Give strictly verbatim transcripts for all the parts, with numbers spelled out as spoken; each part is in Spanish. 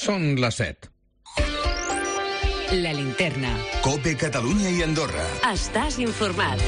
Són les set. La linterna. COPE Catalunya i Andorra. Estàs informat.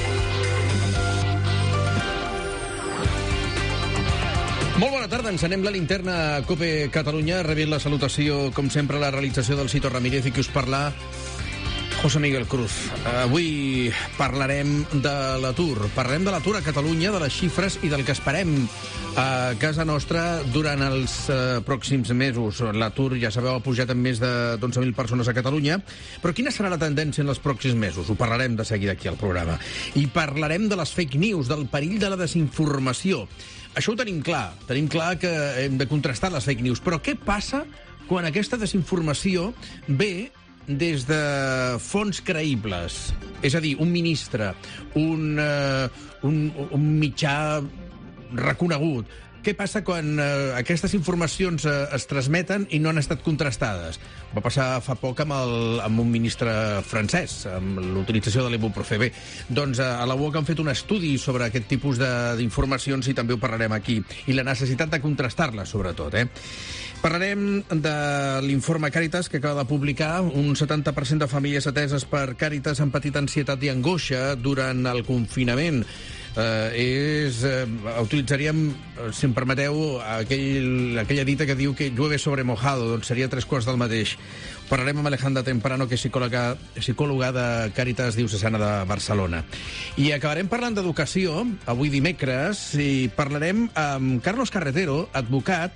Molt bona tarda, encenem la linterna a COPE Catalunya. Rebent la salutació, com sempre, a la realització del Cito Ramírez i qui us parla, José Miguel Cruz. Avui parlarem de l'atur. Parlarem de l'atur a Catalunya, de les xifres i del que esperem a casa nostra durant els eh, pròxims mesos. L'atur, ja sabeu, ha pujat en més de dotze mil persones a Catalunya. Però quina serà la tendència en els pròxims mesos? Ho parlarem de seguida aquí al programa. I parlarem de les fake news, del perill de la desinformació. Això ho tenim clar. Tenim clar que hem de contrastar les fake news. Però què passa quan aquesta desinformació ve des de fonts creïbles? És a dir, un ministre, un, uh, un, un mitjà reconegut. Què passa quan uh, aquestes informacions uh, es transmeten i no han estat contrastades? Va passar fa poc amb, el, amb un ministre francès, amb l'utilització de l'ibuprofè. Bé, doncs uh, a la U O C han fet un estudi sobre aquest tipus d'informacions i també ho parlarem aquí. I la necessitat de contrastar-les, sobretot, eh? Parlarem de l'informe Càritas que acaba de publicar. Un setanta per cent de famílies ateses per Càritas han patit ansietat i angoixa durant el confinament. Uh, és, uh, utilitzaríem, si em permeteu, aquell, aquella dita que diu que llueve sobre mojado, doncs seria tres quarts del mateix. Parlarem amb Alejandra Temprano, que és psicòloga, psicòloga de Càritas Diocesana de Barcelona. I acabarem parlant d'educació, avui dimecres, i parlarem amb Carlos Carretero, advocat,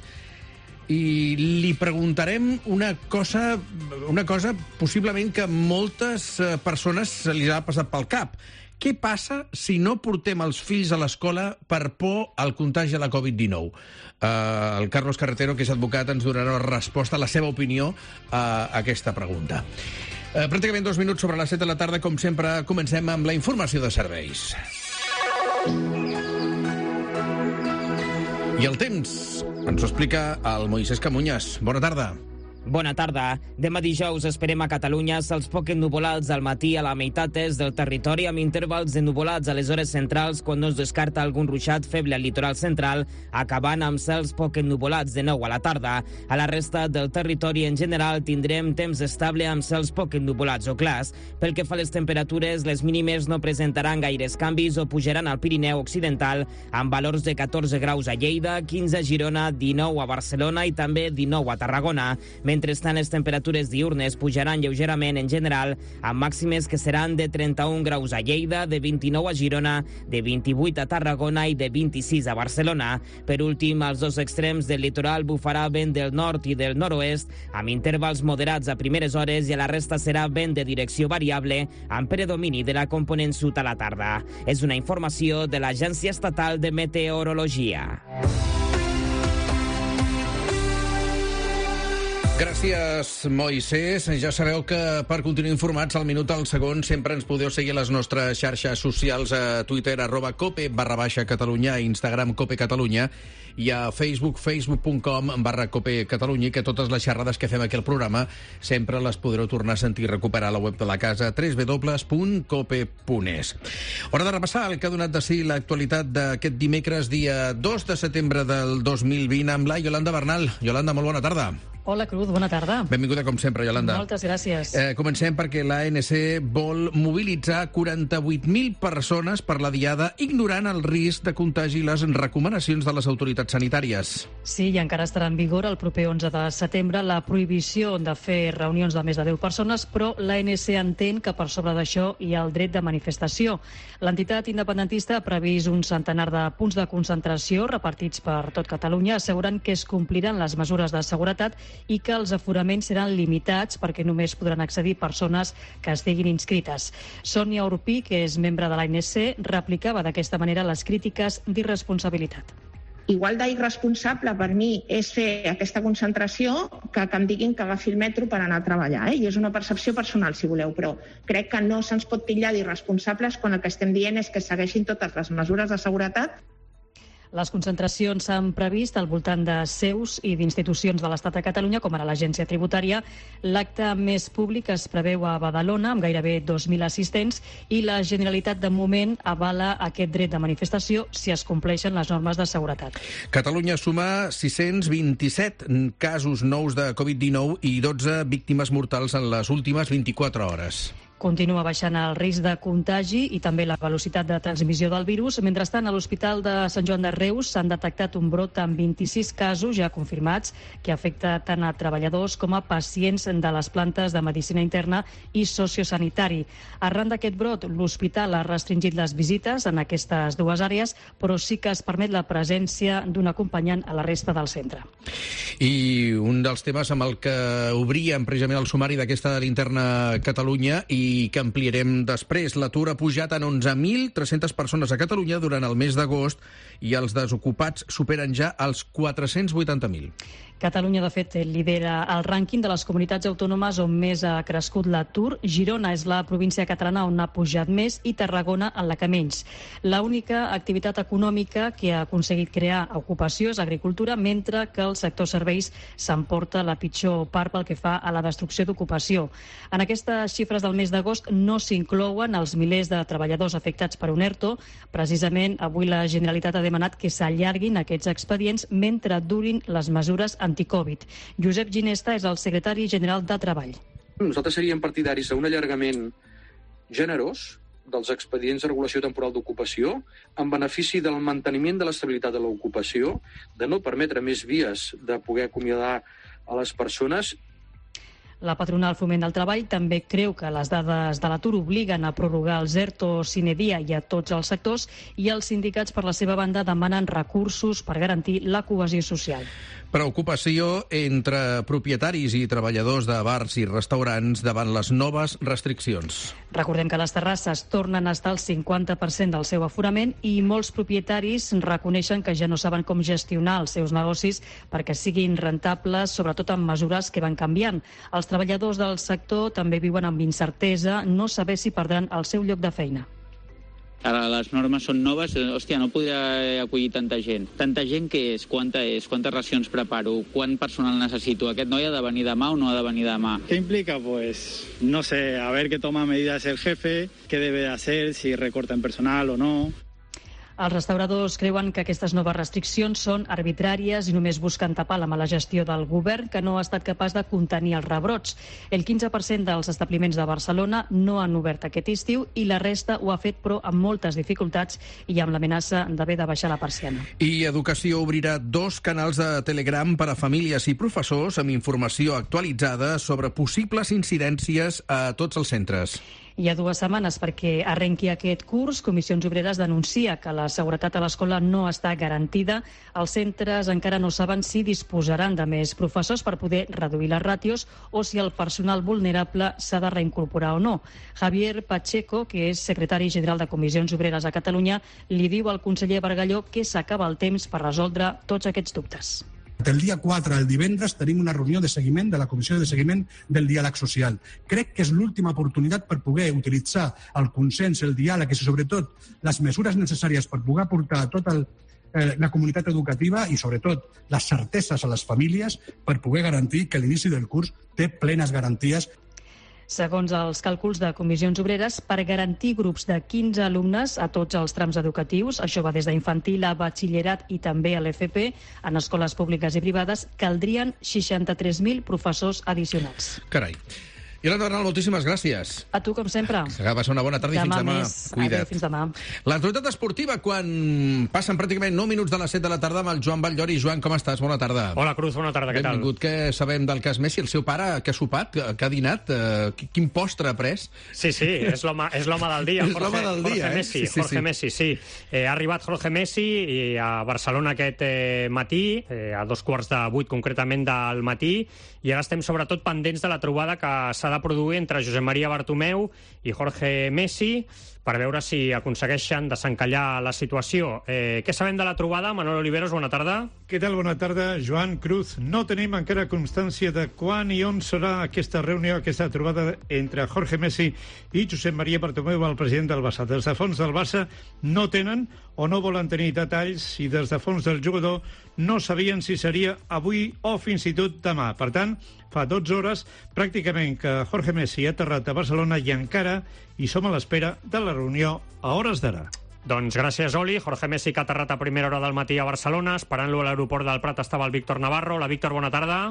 i li preguntarem una cosa, una cosa possiblement que moltes persones se li ha passat pel cap. Què passa si no portem els fills a l'escola per por al contagi de la covid dinou? Uh, el Carlos Carretero, que és advocat, ens donarà resposta a la seva opinió a aquesta pregunta. Uh, pràcticament dos minuts sobre les set de la tarda. Com sempre, comencem amb la informació de serveis. I el temps ens ho explica el Moisés Camuñas. Bona tarda. Bona tarda. Demà dijous esperem a Catalunya cels poc ennuvolats al matí a la meitat est del territori, amb intervals de nuvolats a les hores centrals, quan no es descarta algun ruixat feble al litoral central, acabant amb cels poc ennuvolats de nou a la tarda. A la resta del territori en general tindrem temps estable amb cels poc ennuvolats o clars. Pel que fa a les temperatures, les mínimes no presentaran gaires canvis o pujaran al Pirineu Occidental, amb valors de catorze graus a Lleida, quinze a Girona, dinou a Barcelona i també dinou a Tarragona. Mentrestant, les temperatures diurnes pujaran lleugerament en general, amb màximes que seran de trenta-un graus a Lleida, de vint-i-nou a Girona, de vint-i-vuit a Tarragona i de vint-i-sis a Barcelona. Per últim, als dos extrems del litoral bufarà vent del nord i del nord-oest, amb intervals moderats a primeres hores, i a la resta serà vent de direcció variable, amb predomini de la component sud a la tarda. És una informació de l'Agència Estatal de Meteorologia. Gràcies, Moisés. Ja sabeu que per continuar informats al minut al segon sempre ens podeu seguir a les nostres xarxes socials, a Twitter, arroba cope barra baixa Catalunya, a Instagram cope Catalunya i a Facebook, facebook punt com barra cope Catalunya, i que totes les xerrades que fem aquí al programa sempre les podreu tornar a sentir i recuperar a la web de la casa, w w w punt cope punt es. Hora de repassar el que ha donat de si l'actualitat d'aquest dimecres, dia dos de setembre del dos mil vint, amb la Yolanda Bernal. Yolanda, molt bona tarda. Hola, Cruz, bona tarda. Benvinguda, com sempre, Yolanda. Moltes gràcies. Eh, comencem perquè l'A N C vol mobilitzar quaranta-vuit mil persones per la diada, ignorant el risc de contagi i les recomanacions de les autoritats sanitàries. Sí, i encara estarà en vigor el proper onze de setembre la prohibició de fer reunions de més de deu persones, però l'A N C entén que per sobre d'això hi ha el dret de manifestació. L'entitat independentista ha previst un centenar de punts de concentració repartits per tot Catalunya, assegurant que es compliran les mesures de seguretat i que els aforaments seran limitats perquè només podran accedir persones que estiguin inscrites. Sònia Orpí, que és membre de l'A N C, replicava d'aquesta manera les crítiques d'irresponsabilitat. Igual d'irresponsable per mi és fer aquesta concentració que que em diguin que agafi el metro per anar a treballar, eh? I és una percepció personal, si voleu, però crec que no se'ns pot titllar d'irresponsables quan el que estem dient és que segueixin totes les mesures de seguretat. Les concentracions s'han previst al voltant de seus i d'institucions de l'Estat de Catalunya, com ara l'Agència Tributària. L'acte més públic es preveu a Badalona, amb gairebé dos mil assistents, i la Generalitat, de moment, avala aquest dret de manifestació si es compleixen les normes de seguretat. Catalunya suma sis-cents vint-i-set casos nous de covid dinou i dotze víctimes mortals en les últimes vint-i-quatre hores. Continua baixant el risc de contagi i també la velocitat de transmissió del virus. Mentrestant, a l'Hospital de Sant Joan de Reus s'han detectat un brot amb vint-i-sis casos ja confirmats que afecta tant a treballadors com a pacients de les plantes de medicina interna i sociosanitari. Arran d'aquest brot, l'hospital ha restringit les visites en aquestes dues àrees, però sí que es permet la presència d'un acompanyant a la resta del centre. I un dels temes amb el que obríem precisament el sumari d'aquesta linterna Catalunya i i que ampliarem després. L'atur ha pujat en onze mil tres-centes persones a Catalunya durant el mes d'agost i els desocupats superen ja els quatre-cents vuitanta mil. Catalunya, de fet, lidera el rànquing de les comunitats autònomes on més ha crescut l'atur. Girona és la província catalana on ha pujat més i Tarragona en la que menys. L'única activitat econòmica que ha aconseguit crear ocupació és agricultura, mentre que el sector serveis s'emporta la pitjor part pel que fa a la destrucció d'ocupació. En aquestes xifres del mes d'agost no s'inclouen els milers de treballadors afectats per un ERTO. Precisament, avui la Generalitat ha demanat que s'allarguin aquests expedients mentre durin les mesures anticovid. Josep Ginesta és el secretari general de Treball. Nosaltres seríem partidaris d'un allargament generós dels expedients de regulació temporal d'ocupació en benefici del manteniment de l'estabilitat de l'ocupació, de no permetre més vies de poder acomiadar a les persones. La patronal Foment del Treball també creu que les dades de l'atur obliguen a prorrogar els ERTO sine die i a tots els sectors, i els sindicats, per la seva banda, demanen recursos per garantir la cohesió social. Preocupació entre propietaris i treballadors de bars i restaurants davant les noves restriccions. Recordem que les terrasses tornen a estar al cinquanta per cent del seu aforament i molts propietaris reconeixen que ja no saben com gestionar els seus negocis perquè siguin rentables, sobretot amb mesures que van canviant. Els treballadors del sector també viuen amb incertesa, no saber si perdran el seu lloc de feina. Ara les normes són noves, hòstia, no podrà acollir tanta gent. Tanta gent què és? Quanta és? Quantes racions preparo? Quant personal necessito? Aquest noi ha de venir demà o no ha de venir demà? ¿Qué implica? Pues, no sé, a ver qué toma medidas el jefe, qué debe de hacer, si recorta en personal o no. Els restauradors creuen que aquestes noves restriccions són arbitràries i només busquen tapar la mala gestió del govern, que no ha estat capaç de contenir els rebrots. El quinze per cent dels establiments de Barcelona no han obert aquest estiu i la resta ho ha fet, però amb moltes dificultats i amb l'amenaça d'haver de baixar la persiana. I Educació obrirà dos canals de Telegram per a famílies i professors amb informació actualitzada sobre possibles incidències a tots els centres. Hi ha dues setmanes perquè arrenqui aquest curs. Comissions Obreres denuncia que la seguretat a l'escola no està garantida. Els centres encara no saben si disposaran de més professors per poder reduir les ràtios o si el personal vulnerable s'ha de reincorporar o no. Javier Pacheco, que és secretari general de Comissions Obreres a Catalunya, li diu al conseller Bargalló que s'acaba el temps per resoldre tots aquests dubtes. El dia quatre, el divendres, tenim una reunió de seguiment de la Comissió de Seguiment del Diàleg Social. Crec que és l'última oportunitat per poder utilitzar el consens, el diàleg i, sobretot, les mesures necessàries per poder portar a tota el, eh, la comunitat educativa i, sobretot, les certeses a les famílies per poder garantir que l'inici del curs té plenes garanties. Segons els càlculs de Comissions Obreres, per garantir grups de quinze alumnes a tots els trams educatius, això va des d'infantil a batxillerat i també a l'F P, en escoles públiques i privades, caldrien seixanta-tres mil professors addicionals. Carai. Iolanda Bernal, moltíssimes gràcies. A tu, com sempre. Que passi una bona tarda i demà fins demà. Més. Cuida't. Adéu, fins demà. L'actualitat esportiva, quan passen pràcticament nou minuts de les set de la tarda amb el Joan Batllori. Joan, com estàs? Bona tarda. Hola, Cruz, bona tarda, què tal? Benvingut. Què sabem del cas Messi? El seu pare, que ha sopat, que ha dinat? Eh, quin postre ha pres? Sí, sí, és l'home és l'home del dia. És l'home del dia, Jorge eh? Messi, Sí, sí, Jorge sí. Messi, sí. Eh, ha arribat Jorge Messi i a Barcelona aquest eh, matí, eh, a dos quarts de vuit concretament del matí, i ara estem sobretot pendents de la trobada que s'ha de produir entre Josep Maria Bartomeu i Jorge Messi per veure si aconsegueixen desencallar la situació. Eh, què sabem de la trobada? Manolo Oliveros, bona tarda. Què tal? Bona tarda, Joan Cruz. No tenim encara constància de quan i on serà aquesta reunió, aquesta trobada entre Jorge Messi i Josep Maria Bartomeu, el president del Barça. Des de fons del Barça no tenen o no volen tenir detalls i des de fons del jugador no sabien si seria avui o fins i tot demà. Per tant, fa dotze hores pràcticament que Jorge Messi ha aterrat a Barcelona i encara hi som a l'espera de la reunió a hores d'ara. Doncs gràcies, Oli. Jorge Messi, que ha aterrat a primera hora del matí a Barcelona. Esperant-lo a l'aeroport del Prat estava el Víctor Navarro. Hola, Víctor, bona tarda.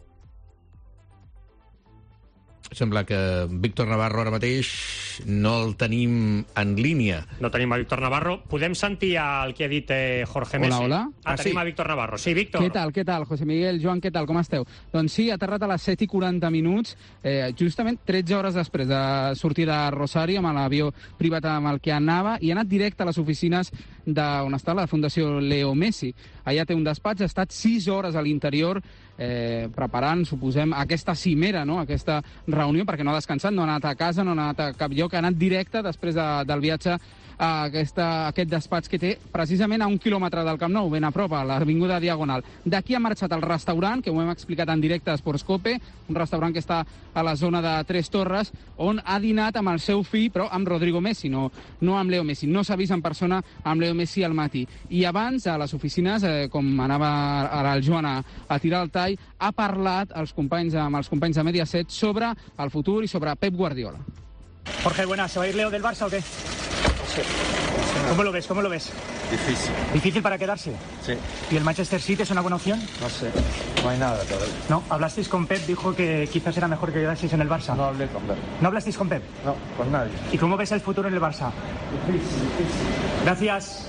Sembla que Víctor Navarro ara mateix no el tenim en línia. No tenim a Víctor Navarro. Podem sentir el que ha dit eh, Jorge Messi? Hola, hola. Ah, ah, tenim sí. a Víctor Navarro. Sí, Víctor. Què tal, què tal, José Miguel, Joan, què tal, com esteu? Doncs sí, ha aterrat a les set i quaranta minuts, eh, justament tretze hores després de sortir de Rosario amb l'avió privat amb el que anava, i ha anat directe a les oficines d'on està la Fundació Leo Messi. Allà té un despatx, ha estat sis hores a l'interior eh, preparant, suposem, aquesta cimera, no? Aquesta reunió, perquè no ha descansat, no ha anat a casa, no ha anat a cap lloc, ha anat directe després de, del viatge a aquesta, aquest despatx que té precisament a un quilòmetre del Camp Nou, ben a prop, a l'Avinguda Diagonal. D'aquí ha marxat al restaurant, que ho hem explicat en directe a Sportscope, un restaurant que està a la zona de Tres Torres, on ha dinat amb el seu fill, però amb Rodrigo Messi, no, no amb Leo Messi. No s'ha vist en persona amb Leo Messi al matí. I abans, a les oficines, eh, com anava ara el Joan a, a tirar el tall, ha parlat els companys, amb els companys de Mediaset sobre el futur i sobre Pep Guardiola. Jorge, buenas. ¿Se va a ir Leo del Barça o qué? Sí. ¿Cómo lo ves? ¿Cómo lo ves? Difícil. ¿Difícil para quedarse? Sí. ¿Y el Manchester City es una buena opción? No sé. No hay nada todavía. No, hablasteis con Pep, dijo que quizás era mejor que quedaseis en el Barça. No hablé con Pep. ¿No hablasteis con Pep? No, con nadie. ¿Y cómo ves el futuro en el Barça? Difícil, difícil. Gracias.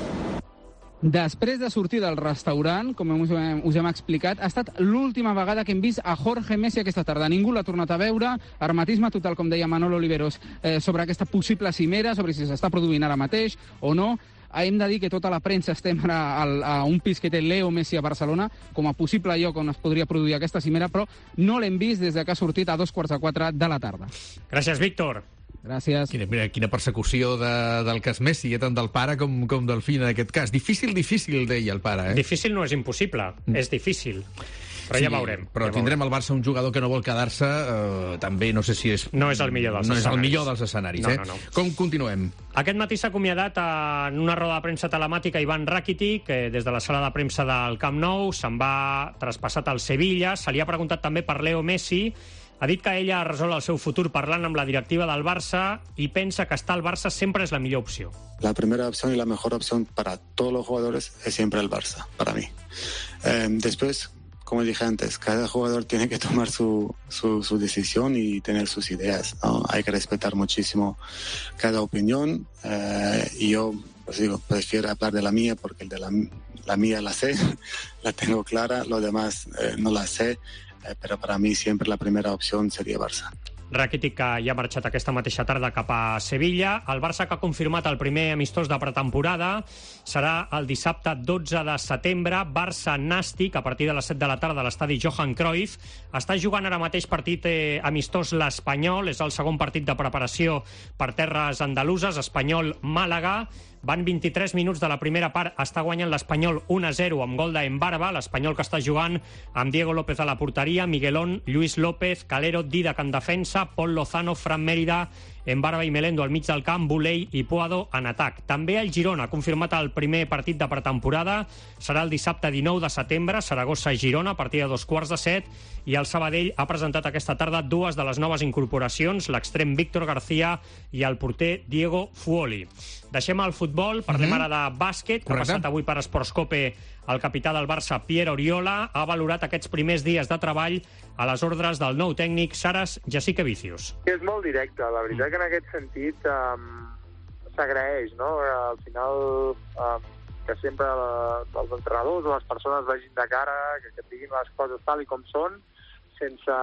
Després de sortir del restaurant, com us hem, us hem explicat, ha estat l'última vegada que hem vist a Jorge Messi aquesta tarda. Ningú l'ha tornat a veure. Hermetisme total, com deia Manolo Oliveros, eh, sobre aquesta possible cimera, sobre si s'està produint ara mateix o no. Hem de dir que tota la premsa estem ara a, a un pis que té Leo Messi a Barcelona com a possible lloc on es podria produir aquesta cimera, però no l'hem vist des de que ha sortit a dos quarts de quatre de la tarda. Gràcies, Víctor. Gràcies. Quina, mira, quina persecució de, del cas Messi, eh, tant del pare com, com del fill en aquest cas. Difícil, difícil, deia el pare. Eh? Difícil no és impossible, mm. és difícil. Però sí, ja veurem. Però ja tindrem veurem. al Barça un jugador que no vol quedar-se, eh, també no sé si és... No és el millor dels no escenaris. No és el millor dels escenaris, no, eh? No, no. Com continuem? Aquest matí s'ha acomiadat en una roda de premsa telemàtica Ivan Rakitic, que des de la sala de premsa del Camp Nou se'n va traspassat al Sevilla. Se li ha preguntat també per Leo Messi. Ha dit que ella ha resolt el seu futur parlant amb la directiva del Barça i pensa que estar al Barça sempre és la millor opció. La primera opción y la mejor opción para todos los jugadores es siempre el Barça, para mí. Eh, después, como dije antes, cada jugador tiene que tomar su, su, su decisión y tener sus ideas, ¿no? Hay que respetar muchísimo cada opinión eh, y yo, pues digo, prefiero hablar de la mía porque el de la, la mía la sé, la tengo clara, lo demás eh, no la sé. Però per a mi sempre la primera opció seria Barça. Rakitic, que ja ha marxat aquesta mateixa tarda cap a Sevilla. El Barça, que ha confirmat el primer amistós de pretemporada, serà el dissabte dotze de setembre. Barça-Nàstic, a partir de les set de la tarda a l'estadi Johan Cruyff. Està jugant ara mateix partit eh, amistós l'Espanyol. És el segon partit de preparació per terres andaluses. Espanyol-Màlaga. Van vint-i-tres minuts de la primera part, està guanyant l'Espanyol un a zero amb gol d'Embarba, l'Espanyol que està jugant amb Diego López a la porteria, Miguelón, Lluís López, Calero, Didac en defensa, Pol Lozano, Fran Mérida, Embarba i Melendo al mig del camp, Buley i Puado en atac. També el Girona ha confirmat el primer partit de pretemporada, serà el dissabte dinou de setembre, Saragossa-Girona, a partir de dos quarts de set, i el Sabadell ha presentat aquesta tarda dues de les noves incorporacions, l'extrem Víctor García i el porter Diego Fuoli. Deixem el futbol, parlem mm-hmm. ara de bàsquet, que Correcte. ha passat avui per Sportscope el capità del Barça, Pierre Oriola, ha valorat aquests primers dies de treball a les ordres del nou tècnic Saras Jassikevicius. És molt directe, la veritat que en aquest sentit um, s'agraeix, no? Al final um, que sempre la, els entrenadors o les persones vagin de cara, que, que diguin les coses tal i com són, sense,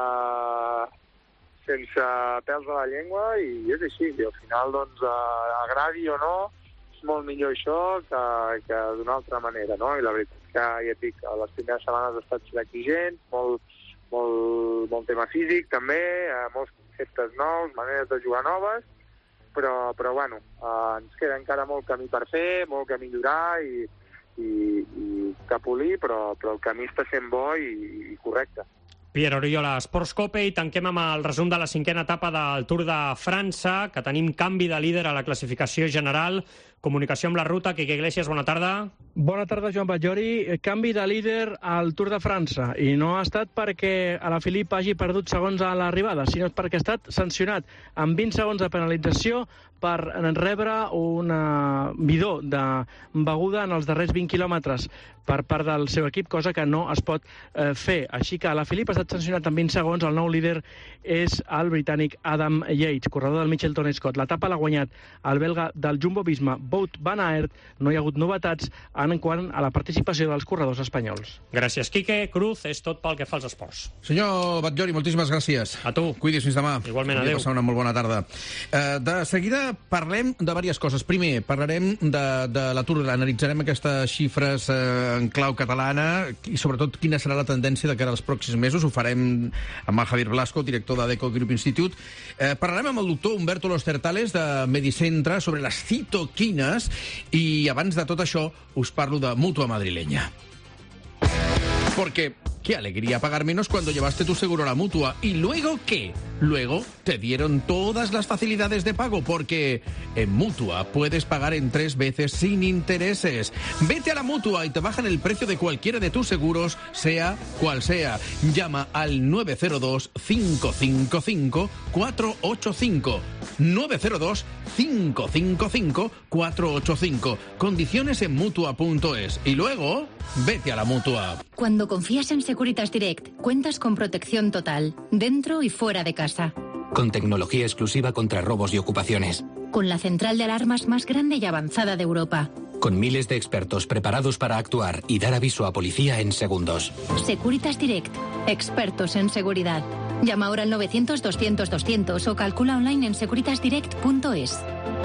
sense pèls a la llengua, i és així, i al final, doncs, uh, agradi o no, és molt millor això que, que d'una altra manera, no? I la veritat que, ja et dic, les primeres setmanes ha estat exigent, molt, molt, molt tema físic també, eh, molts conceptes nous, maneres de jugar noves, però, però bueno, eh, ens queda encara molt camí per fer, molt que millorar, i, i, i que polir, però, però el camí està sent bo i, i correcte. Pierre Oriola, Sports Cope, i tanquem amb el resum de la cinquena etapa del Tour de França, que tenim canvi de líder a la classificació general. Comunicació amb la ruta. Quique Iglesias, bona tarda. Bona tarda, Joan Batllori. Canvi de líder al Tour de França, i no ha estat perquè Alaphilippe hagi perdut segons a l'arribada, sinó perquè ha estat sancionat amb vint segons de penalització per rebre un bidó de beguda en els darrers vint quilòmetres per part del seu equip, cosa que no es pot eh, fer. Així que Alaphilippe ha estat sancionat amb vint segons. El nou líder és el britànic Adam Yates, corredor del Mitchelton Scott. L'etapa l'ha guanyat el belga del Jumbo-Visma, Wout van Aert. No hi ha hagut novetats en quant a la participació dels corredors espanyols. Gràcies, Quique. Cruz, és tot pel que fa als esports. Senyor Batllori, moltíssimes gràcies. A tu. Cuidis fins demà. Igualment, adéu. Passar una molt bona tarda. Uh, de seguida parlem de diverses coses. Primer, parlarem de, de l'atur. Analitzarem aquestes xifres uh, en clau catalana i, sobretot, quina serà la tendència de cara als pròxims mesos. Ho farem amb el Javier Blasco, director de Deco Group Institute. Uh, parlarem amb el doctor Humberto Lostertales, de Medicentra, sobre les citoquines. Y abans de tot això us parlo de Mutua Madrileña. Porque qué alegría pagar menos cuando llevaste tu seguro a la Mutua. ¿Y luego qué? Luego te dieron todas las facilidades de pago, porque en Mutua puedes pagar en tres veces sin intereses. Vete a la Mutua y te bajan el precio de cualquiera de tus seguros, sea cual sea. Llama al nueve cero dos, cinco cinco cinco, cuatro ocho cinco. nueve cero dos, cinco cinco cinco, cuatro ocho cinco. Condiciones en Mutua punto es. Y luego, vete a la Mutua. Cuando confías en Securitas Direct, cuentas con protección total, dentro y fuera de casa. Con tecnología exclusiva contra robos y ocupaciones. Con la central de alarmas más grande y avanzada de Europa. Con miles de expertos preparados para actuar y dar aviso a policía en segundos. Securitas Direct, expertos en seguridad. Llama ahora al novecientos, doscientos, doscientos o calcula online en securitas direct punto es.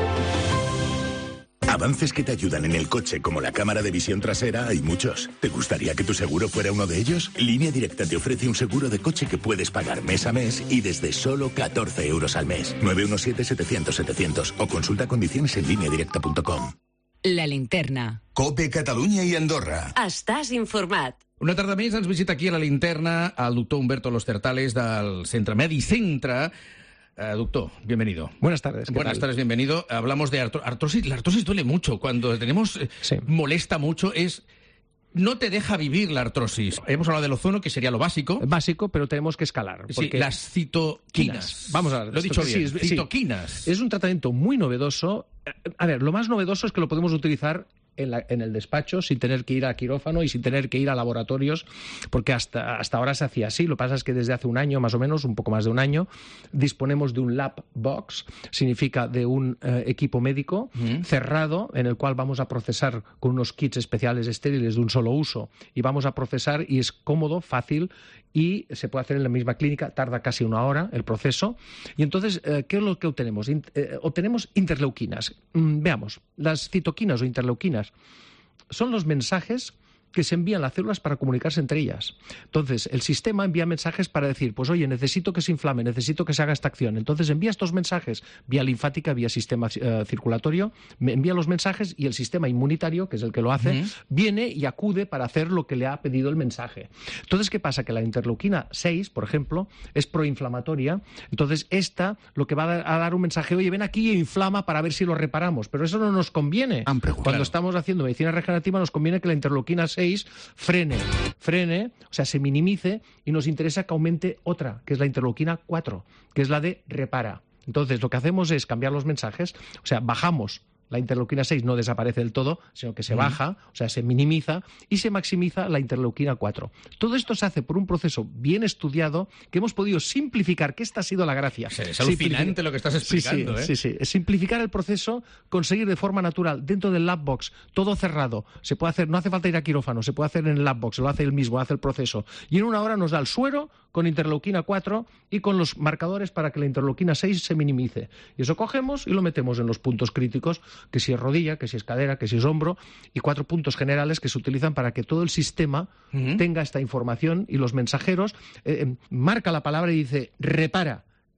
Avances que te ayudan en el coche, como la cámara de visión trasera, hay muchos. ¿Te gustaría que tu seguro fuera uno de ellos? Línea Directa te ofrece un seguro de coche que puedes pagar mes a mes y desde solo catorce euros al mes. nueve uno siete, setecientos, setecientos o consulta condiciones en línea directa punto com. La linterna. Cope Catalunya i Andorra. Estàs informat. Una tarda més ens visita aquí a la linterna el doctor Humberto Lostertales del Centre Medicentra. Uh, doctor, bienvenido. Buenas tardes. Buenas tal? tardes, bienvenido. Hablamos de artro artrosis. La artrosis duele mucho. Cuando tenemos, eh, sí. molesta mucho, es... No te deja vivir la artrosis. Hemos hablado del ozono, que sería lo básico. Básico, pero tenemos que escalar. Porque... Sí, las citoquinas. Vamos a ver. Lo he dicho bien. Sí, citoquinas. Sí. Es un tratamiento muy novedoso. A ver, lo más novedoso es que lo podemos utilizar En, la, en el despacho sin tener que ir a quirófano y sin tener que ir a laboratorios, porque hasta, hasta ahora se hacía así. Lo que pasa es que desde hace un año, más o menos, un poco más de un año, disponemos de un lab box, significa de un eh, equipo médico mm. cerrado, en el cual vamos a procesar con unos kits especiales estériles de un solo uso, y vamos a procesar, y es cómodo, fácil, y se puede hacer en la misma clínica, tarda casi una hora el proceso. Y entonces, eh, ¿qué es lo que obtenemos? In, eh, obtenemos interleuquinas. Mm, veamos, las citoquinas o interleuquinas son los mensajes que se envían las células para comunicarse entre ellas. Entonces, el sistema envía mensajes para decir, pues oye, necesito que se inflame, necesito que se haga esta acción. Entonces, envía estos mensajes vía linfática, vía sistema eh, circulatorio, me envía los mensajes y el sistema inmunitario, que es el que lo hace, uh-huh. viene y acude para hacer lo que le ha pedido el mensaje. Entonces, ¿qué pasa? Que la interleuquina seis, por ejemplo, es proinflamatoria. Entonces, esta lo que va a dar un mensaje, oye, ven aquí e inflama para ver si lo reparamos. Pero eso no nos conviene. Amplio, Cuando claro. estamos haciendo medicina regenerativa, nos conviene que la interleuquina seis frene, frene, o sea, se minimice, y nos interesa que aumente otra, que es la interleuquina cuatro, que es la de repara. Entonces, lo que hacemos es cambiar los mensajes, o sea, bajamos. La interleuquina seis no desaparece del todo, sino que se mm. baja, o sea, se minimiza, y se maximiza la interleuquina cuatro. Todo esto se hace por un proceso bien estudiado, que hemos podido simplificar, que esta ha sido la gracia. Sí, es alucinante lo que estás explicando. Sí, sí, ¿eh? sí, sí. Simplificar el proceso, conseguir de forma natural, dentro del lab box, todo cerrado. Se puede hacer, no hace falta ir a quirófano, se puede hacer en el lab box, lo hace él mismo, hace el proceso. Y en una hora nos da el suero con interleuquina cuatro y con los marcadores para que la interleuquina seis se minimice. Y eso cogemos y lo metemos en los puntos críticos, que si es rodilla, que si es cadera, que si es hombro, y cuatro puntos generales que se utilizan para que todo el sistema uh-huh. tenga esta información, y los mensajeros eh, marca la palabra y dice repara.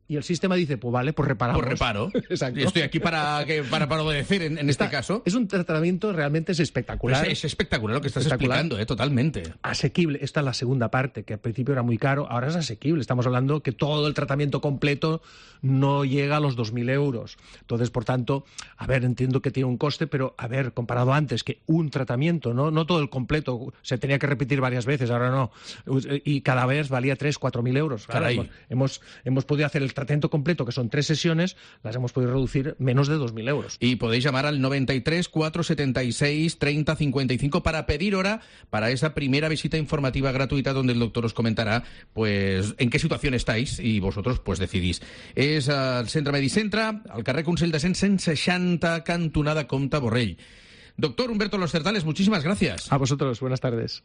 y el sistema dice, pues vale, pues reparamos. Pues reparo. Exacto. Estoy aquí para, que, para, para obedecer en, en este Está, caso. Es un tratamiento realmente es espectacular. Es, es espectacular lo que estás explicando, ¿eh? Totalmente. Asequible. Esta es la segunda parte, que al principio era muy caro, ahora es asequible. Estamos hablando que todo el tratamiento completo no llega a los dos mil euros. Entonces, por tanto, a ver, entiendo que tiene un coste, pero a ver, comparado antes, que un tratamiento, no, no todo el completo, se tenía que repetir varias veces, ahora no. Y cada vez valía tres, cuatro mil euros. Claro, hemos, hemos, hemos podido hacer el tratamiento completo, que son tres sesiones, las hemos podido reducir menos de dos mil euros. Y podéis llamar al noventa y tres, cuatrocientos setenta y seis, treinta cincuenta y cinco para pedir hora para esa primera visita informativa gratuita donde el doctor os comentará pues en qué situación estáis y vosotros pues decidís. És al Centre Medicentra, al carrer Consell de Cent, cent seixanta, cantonada Comte Borrell. Doctor Humberto Los Certales, muchísimas gracias. A vosotros, buenas tardes.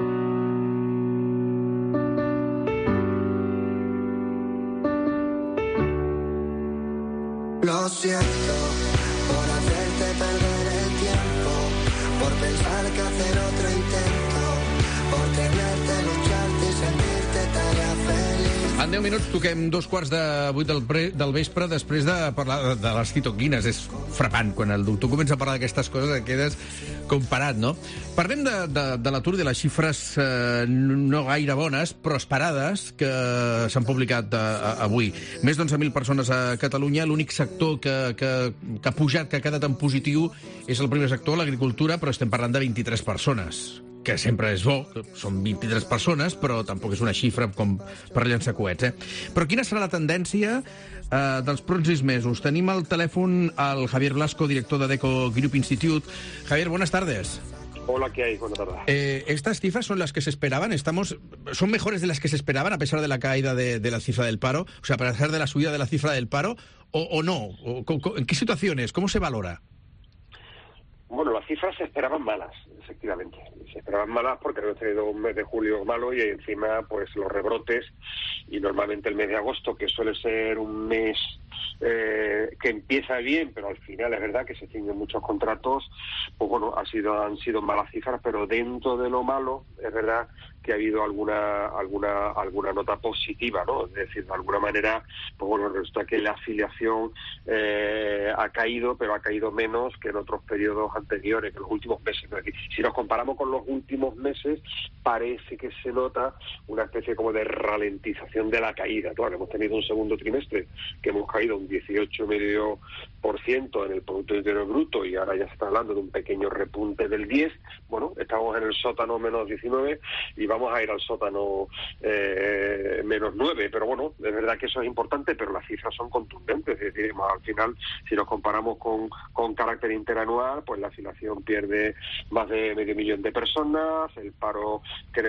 Lo siento por hacerte perder el tiempo, por pensar que hacer otro intento, por tenerte, lucharte y sentirte tarea feliz. En deu minuts toquem dos quarts de vuit del, pre, del vespre després de parlar de les citoquines. És frapant quan el doctor comença a parlar d'aquestes coses et quedes comparat, no? Parlem de, de, de l'atur i de les xifres eh, no gaire bones, però esperades, que s'han publicat eh, avui. Més d'onze mil persones a Catalunya. L'únic sector que, que, que ha pujat, que ha quedat en positiu, és el primer sector, l'agricultura, però estem parlant de vint-i-tres persones, que sempre és bo, que són vint-i-tres persones, però tampoc és una xifra com per llançar coets, eh? Però quina serà la tendència eh, dels pròxims mesos? Tenim al telèfon al Javier Blasco, director de Deco Group Institute. Javier, buenas tardes. Hola, ¿qué hay? Buenas tardes. Eh, ¿Estas cifras son las que se esperaban? Estamos, ¿Son mejores de las que se esperaban a pesar de la caída de, de la cifra del paro? O sea, a pesar de la subida de la cifra del paro, ¿o, o no? ¿O, o, ¿En qué situaciones? ¿Cómo se valora? Bueno, las cifras se esperaban malas, efectivamente. Se esperaban malas porque hemos tenido un mes de julio malo y encima pues los rebrotes, y normalmente el mes de agosto, que suele ser un mes eh, que empieza bien, pero al final es verdad que se ciñen muchos contratos, pues bueno, ha sido, han sido malas cifras, pero dentro de lo malo es verdad que ha habido alguna alguna alguna nota positiva, ¿no? Es decir, de alguna manera, pues bueno, resulta que la afiliación eh, ha caído, pero ha caído menos que en otros periodos anteriores, que en los últimos meses. Es decir, si nos comparamos con los últimos meses, parece que se nota una especie como de ralentización de la caída. Claro, hemos tenido un segundo trimestre que hemos caído un dieciocho coma cinco por ciento en el Producto Interior Bruto y ahora ya se está hablando de un pequeño repunte del diez. Bueno, estamos en el sótano menos diecinueve y vamos a ir al sótano eh, menos nueve, pero bueno, es verdad que eso es importante, pero las cifras son contundentes. Es decir, al final, si nos comparamos con, con carácter interanual, pues la afiliación pierde más de medio millón de personas, el paro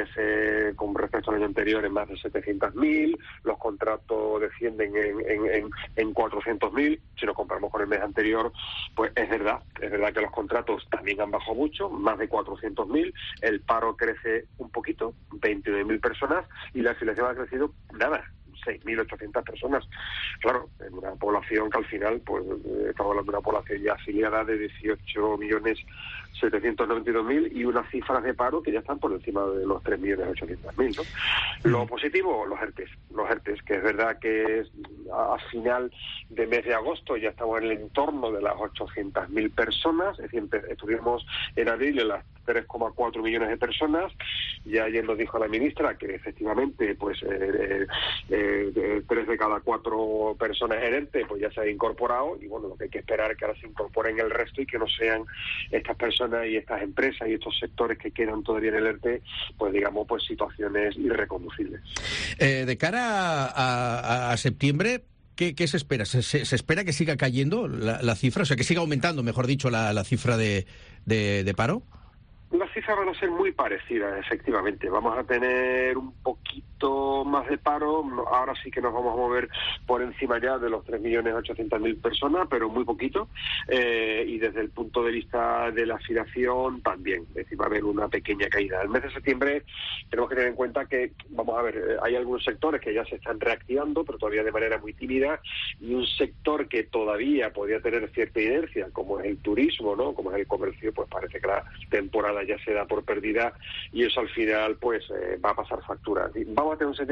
crece con respecto al año anterior en más de setecientos mil, los contratos descienden en, en, en, en cuatrocientos mil. Si nos comparamos con el mes anterior, pues es verdad, es verdad que los contratos también han bajado mucho, más de cuatrocientos mil, el paro crece un poquito, veintinueve mil personas, y la afiliación ha crecido nada, seis mil ochocientas personas. Claro, en una población que al final, pues estamos hablando de una población ya afiliada de dieciocho millones setecientos noventa y dos mil y unas cifras de paro que ya están por encima de los tres millones ochocientos mil, ¿no? Lo positivo, los ERTES, los ERTES, que es verdad que es, a, a final de mes de agosto ya estamos en el entorno de las ochocientas mil personas, es decir, estuvimos en abril en las tres coma cuatro millones de personas, y ayer nos dijo la ministra que efectivamente pues eh, eh, eh, tres de cada cuatro personas en ERTE pues ya se ha incorporado, y bueno, lo que hay que esperar es que ahora se incorporen el resto y que no sean estas personas y estas empresas y estos sectores que quedan todavía en el ERTE, pues digamos, pues situaciones irreconducibles. Eh, de cara a, a, a septiembre, ¿Qué, ¿Qué se espera? ¿Se, se, ¿Se espera que siga cayendo la, la cifra? O sea, que siga aumentando, mejor dicho, la, la cifra de, de, de paro. Las cifras van a ser muy parecidas, efectivamente. Vamos a tener un poquito más de paro. Ahora sí que nos vamos a mover por encima ya de los tres millones ochocientas mil personas, pero muy poquito. Eh, y desde el punto de vista de la afiliación también. Es decir, va a haber una pequeña caída. El mes de septiembre tenemos que tener en cuenta que, vamos a ver, hay algunos sectores que ya se están reactivando, pero todavía de manera muy tímida, y un sector que todavía podría tener cierta inercia, como es el turismo, ¿no? Como es el comercio, pues parece que la temporada ya se da por perdida, y eso al final pues eh, va a pasar factura. Vamos a tener un septiembre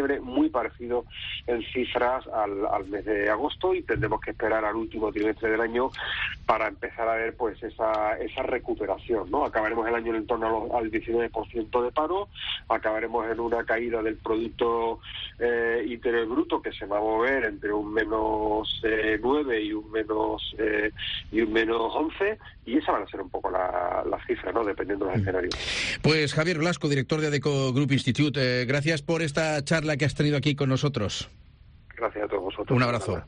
septiembre, muy parecido en cifras al, al mes de agosto, y tendremos que esperar al último trimestre del año para empezar a ver pues esa, esa recuperación, ¿no? Acabaremos el año en torno a los, al diecinueve por ciento de paro, acabaremos en una caída del Producto eh, Interior Bruto que se va a mover entre un menos eh, nueve y un menos eh, y un menos once, y esa van a ser un poco la, la cifra, ¿no? Dependiendo del escenario. Pues Javier Blasco, director de Adecco Group Institute, eh, gracias por esta charla que has tenido aquí con nosotros. Gracias a todos vosotros. Un abrazo.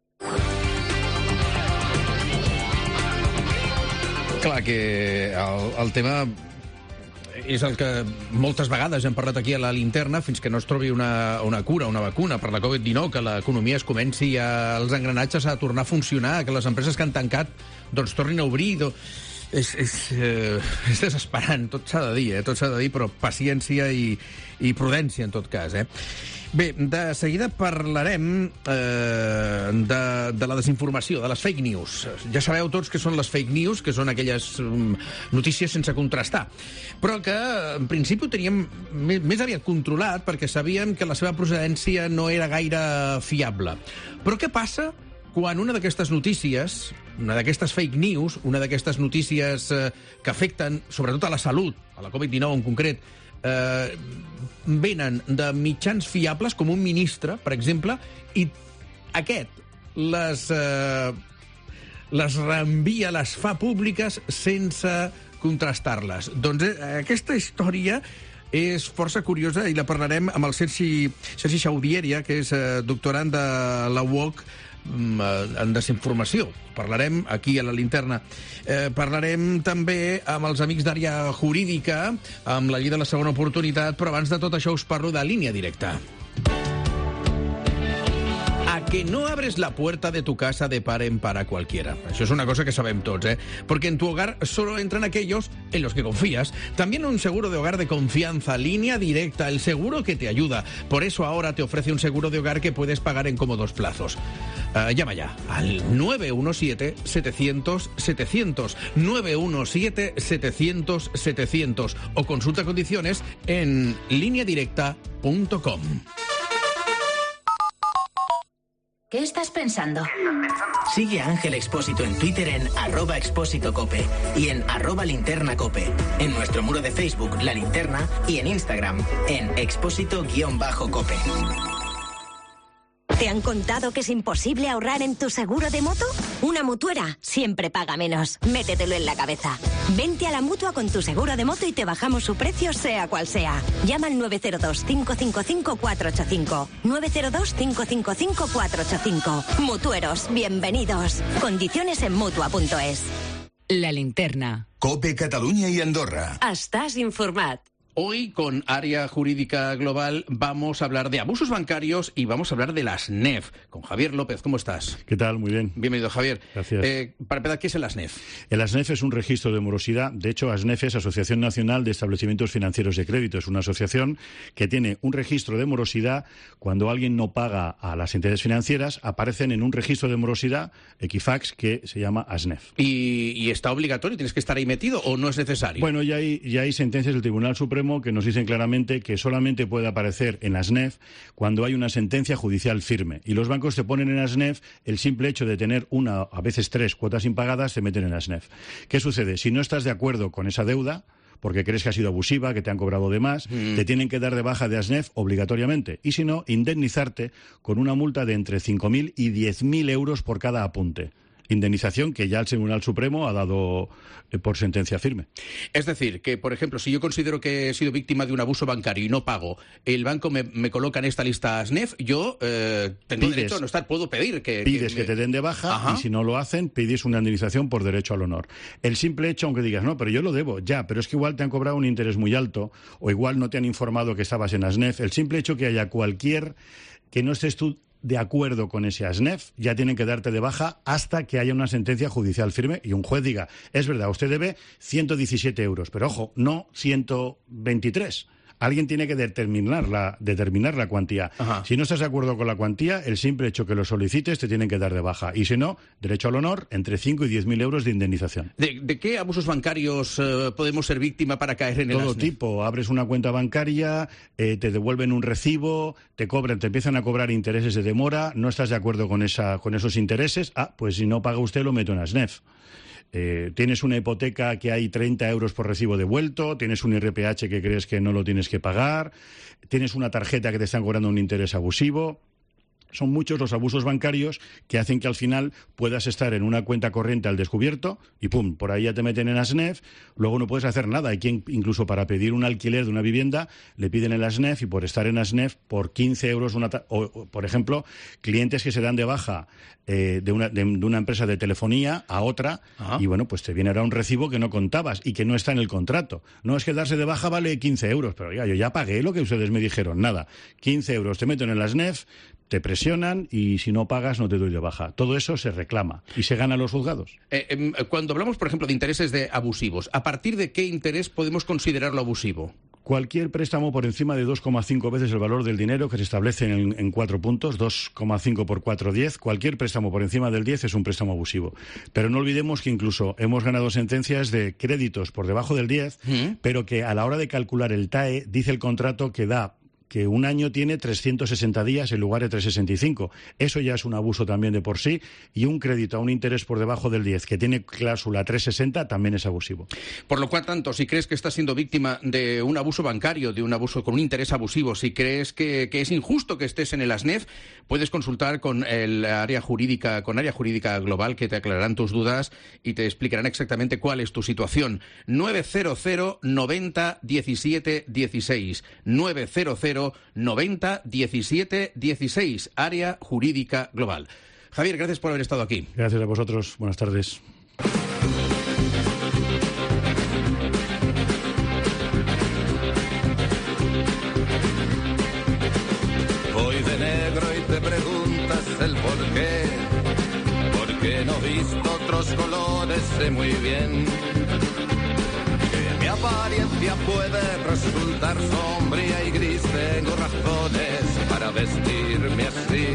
Clar que el, el tema és el que moltes vegades hem parlat aquí a la linterna, fins que no es trobi una, una cura, una vacuna per la covid dinou, que l'economia es comenci a, els engranatges a tornar a funcionar, que les empreses que han tancat doncs tornin a obrir. Do... És, és, eh, és desesperant, tot s'ha de dir, eh? tot s'ha de dir, però paciència i, i prudència en tot cas. Eh? Bé, de seguida parlarem eh, de, de la desinformació, de les fake news. Ja sabeu tots què són les fake news, que són aquelles um, notícies sense contrastar, però que en principi ho teníem més, més aviat controlat perquè sabíem que la seva procedència no era gaire fiable. Però què passa quan una d'aquestes notícies, una d'aquestes fake news, una d'aquestes notícies eh, que afecten sobretot a la salut, a la covid dinou en concret, eh, venen de mitjans fiables com un ministre, per exemple, i aquest les, eh, les reenvia, les fa públiques sense contrastar-les. Doncs eh, aquesta història és força curiosa i la parlarem amb el Sergi, Sergi Xaudieria, que és eh, doctorant de la U O C en desinformació. Parlarem aquí a la linterna. Eh, parlarem també amb els amics d'Àrea Jurídica, amb la llei de la segona oportunitat, però abans de tot això us parlo de Línia Directa. A que no abres la puerta de tu casa de par en par a cualquiera. Això és una cosa que sabem tots, ¿eh? Porque en tu hogar solo entran aquellos en los que confías. También un seguro de hogar de confianza, Línea Directa, el seguro que te ayuda. Por eso ahora te ofrece un seguro de hogar que puedes pagar en cómodos plazos. Uh, llama ya al nueve uno siete, setecientos, setecientos, nueve uno siete, setecientos, setecientos o consulta condiciones en línea directa punto com. ¿Qué estás pensando? Sigue a Ángel Expósito en Twitter en arroba expósito cope y en arroba linterna cope, en nuestro muro de Facebook La Linterna y en Instagram en expósito-cope. ¿Te han contado que es imposible ahorrar en tu seguro de moto? Una mutuera siempre paga menos. Métetelo en la cabeza. Vente a la Mutua con tu seguro de moto y te bajamos su precio sea cual sea. Llama al nueve cero dos, cinco cinco cinco, cuatro ocho cinco. nueve cero dos, cinco cinco cinco, cuatro ocho cinco. Mutueros, bienvenidos. Condiciones en mutua punto es. La Linterna. COPE Catalunya y Andorra. Estás informat. Hoy, con Área Jurídica Global, vamos a hablar de abusos bancarios y vamos a hablar de las N E F. Con Javier López, ¿cómo estás? ¿Qué tal? Muy bien. Bienvenido, Javier. Gracias. Eh, para empezar, ¿qué es el A S N E F? El A S N E F es un registro de morosidad. De hecho, A S N E F es Asociación Nacional de Establecimientos Financieros de Crédito. Es una asociación que tiene un registro de morosidad. Cuando alguien no paga a las entidades financieras, aparecen en un registro de morosidad, Equifax, que se llama A S N E F. ¿Y, y está obligatorio? ¿Tienes que estar ahí metido o no es necesario? Bueno, ya hay, ya hay sentencias del Tribunal Supremo que nos dicen claramente que solamente puede aparecer en A S N E F cuando hay una sentencia judicial firme. Y los bancos te ponen en A S N E F el simple hecho de tener una, a veces tres cuotas impagadas, se meten en A S N E F. ¿Qué sucede? Si no estás de acuerdo con esa deuda, porque crees que ha sido abusiva, que te han cobrado de más, mm. te tienen que dar de baja de A S N E F obligatoriamente. Y si no, indemnizarte con una multa de entre cinco mil y diez mil euros por cada apunte. Indemnización que ya el Tribunal Supremo ha dado eh, por sentencia firme. Es decir, que, por ejemplo, si yo considero que he sido víctima de un abuso bancario y no pago, el banco me, me coloca en esta lista A S N E F, yo eh, tengo pides, derecho a no estar, puedo pedir que... Pides que, que te den de baja. Ajá. Y si no lo hacen, pides una indemnización por derecho al honor. El simple hecho, aunque digas, no, pero yo lo debo, ya, pero es que igual te han cobrado un interés muy alto o igual no te han informado que estabas en A S N E F, el simple hecho que haya cualquier... que no estés tú de acuerdo con ese A S N E F, ya tienen que darte de baja hasta que haya una sentencia judicial firme y un juez diga, es verdad, usted debe ciento diecisiete euros, pero ojo, no ciento veintitrés. alguien tiene que determinar la, determinar la cuantía. Ajá. Si no estás de acuerdo con la cuantía, el simple hecho que lo solicites te tienen que dar de baja. Y si no, derecho al honor, entre cinco y diez mil euros de indemnización. ¿De, de qué abusos bancarios eh, podemos ser víctima para caer en el Todo ASNEF? tipo. Abres una cuenta bancaria, eh, te devuelven un recibo, te cobran, te empiezan a cobrar intereses de demora, no estás de acuerdo con, esa, con esos intereses, ah, pues si no paga usted lo meto en ASNEF. Eh, tienes una hipoteca que hay treinta euros por recibo devuelto, tienes un I R P H que crees que no lo tienes que pagar, tienes una tarjeta que te están cobrando un interés abusivo. Son muchos los abusos bancarios que hacen que al final puedas estar en una cuenta corriente al descubierto y pum, por ahí ya te meten en ASNEF, luego no puedes hacer nada. Hay quien incluso para pedir un alquiler de una vivienda le piden el ASNEF y por estar en ASNEF por quince euros, una ta- o, o, por ejemplo, clientes que se dan de baja eh, de, una, de, de una empresa de telefonía a otra. Ajá. Y bueno, pues te viene ahora un recibo que no contabas y que no está en el contrato. No es que darse de baja vale quince euros, pero ya, yo ya pagué lo que ustedes me dijeron, nada. quince euros te meten en el ASNEF, te presionan y si no pagas no te doy de baja. Todo eso se reclama y se gana a los juzgados. Eh, eh, cuando hablamos, por ejemplo, de intereses de abusivos, ¿a partir de qué interés podemos considerarlo abusivo? Cualquier préstamo por encima de dos coma cinco veces el valor del dinero que se establece en, en cuatro puntos, dos coma cinco por cuatro, diez, cualquier préstamo por encima del diez es un préstamo abusivo. Pero no olvidemos que incluso hemos ganado sentencias de créditos por debajo del diez, ¿Mm? Pero que a la hora de calcular el T A E dice el contrato que da que un año tiene trescientos sesenta días en lugar de trescientos sesenta y cinco. Eso ya es un abuso también de por sí, y un crédito a un interés por debajo del diez que tiene cláusula trescientos sesenta también es abusivo. Por lo cual, tanto, si crees que estás siendo víctima de un abuso bancario, de un abuso con un interés abusivo, si crees que, que es injusto que estés en el ASNEF, puedes consultar con el área jurídica, con área jurídica global, que te aclararán tus dudas y te explicarán exactamente cuál es tu situación. nueve cero cero noventa diecisiete dieciséis nueve cero cero noventa diecisiete dieciséis, área jurídica global. Javier, gracias por haber estado aquí. Gracias a vosotros. Buenas tardes. Voy de negro y te preguntas el por qué, porque no he visto otros colores, sé muy bien que mi apariencia puede resultar sombría y gris. Tengo razones para vestirme así.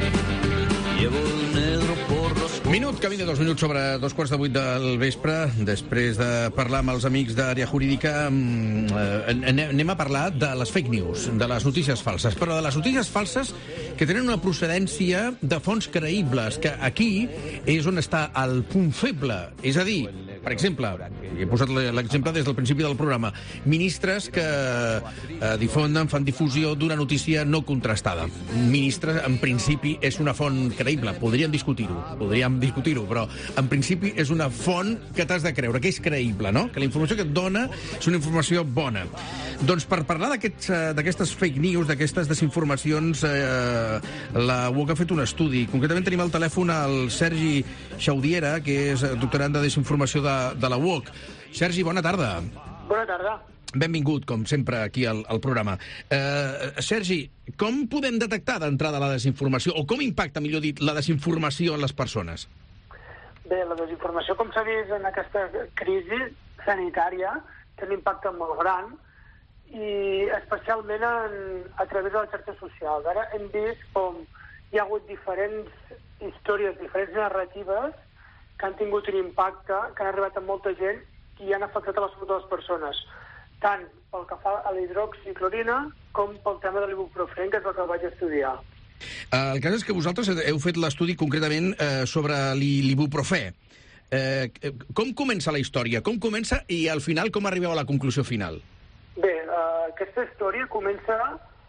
Llevo el negro por los... Minut, camí de dos minuts sobre dos quarts de vuit del vespre. Després de parlar amb els amics d'Àrea Jurídica, eh, anem a parlar de les fake news, de les notícies falses, però de les notícies falses que tenen una procedència de fonts creïbles, que aquí és on està el punt feble. És a dir, per exemple, he posat l'exemple des del principi del programa, ministres que eh, difonen, fan difusió d'una notícia no contrastada. Ministre, en principi, és una font creïble. Podríem discutir-ho, podríem discutir-ho, però en principi és una font que t'has de creure, que és creïble, no? Que la informació que et dona és una informació bona. Doncs per parlar d'aquestes fake news, d'aquestes desinformacions, eh, la U O C ha fet un estudi. Concretament tenim al telèfon el Sergi Xaudiera, que és doctorant de desinformació de, de la U O C. Sergi, bona tarda. Bona tarda. Benvingut, com sempre, aquí al, al programa. Uh, Sergi, com podem detectar d'entrada la desinformació, o com impacta, millor dit, la desinformació en les persones? Bé, la desinformació, com s'ha vist en aquesta crisi sanitària, té un impacte molt gran, i especialment en, a través de les xarxes socials. Ara hem vist com hi ha hagut diferents històries, diferents narratives que han tingut un impacte, que han arribat a molta gent i han afectat a la salut de les persones, tant pel que fa a la hidroxiclorina com pel tema de l'ibuprofèn, que és el que vaig estudiar. El cas és que vosaltres heu fet l'estudi concretament eh, sobre l'ibuprofè. Eh, com comença la història? Com comença i al final com arribeu a la conclusió final? Bé, eh, aquesta història comença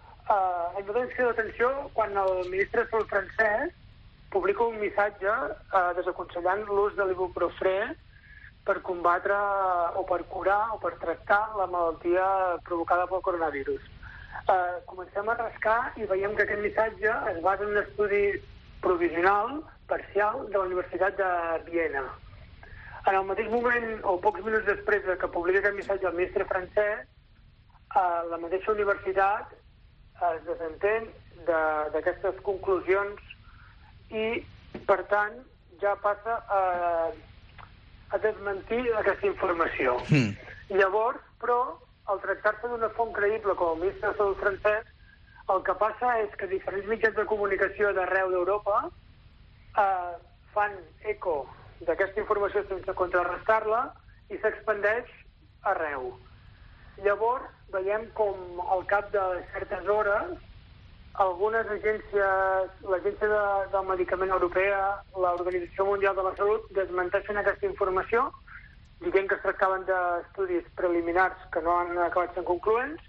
eh, en l'atenció d'atenció quan el ministre de Salut francès publica un missatge eh, desaconsellant l'ús de l'ibuprofè per combatre o per curar o per tractar la malaltia provocada pel coronavirus. Eh, comencem a rascar i veiem que aquest missatge es basa en un estudi provisional, parcial, de la Universitat de Viena. En el mateix moment, o pocs minuts després de que publica aquest missatge el ministre francès, eh, la mateixa universitat es desentén d'aquestes conclusions i, per tant, ja passa a, a desmentir aquesta informació. Mm. Llavors, però, al tractar-se d'una font creïble com el ministre de Salut francès, el que passa és que diferents mitjans de comunicació d'arreu d'Europa eh, fan eco d'aquesta informació sense contrarrestar-la i s'expandeix arreu. Llavors, veiem com al cap de certes hores algunes agències, l'Agència de, del Medicament Europea, l'Organització Mundial de la Salut, desmenteixen aquesta informació, dient que es tractaven d'estudis preliminars que no han acabat sent concloents,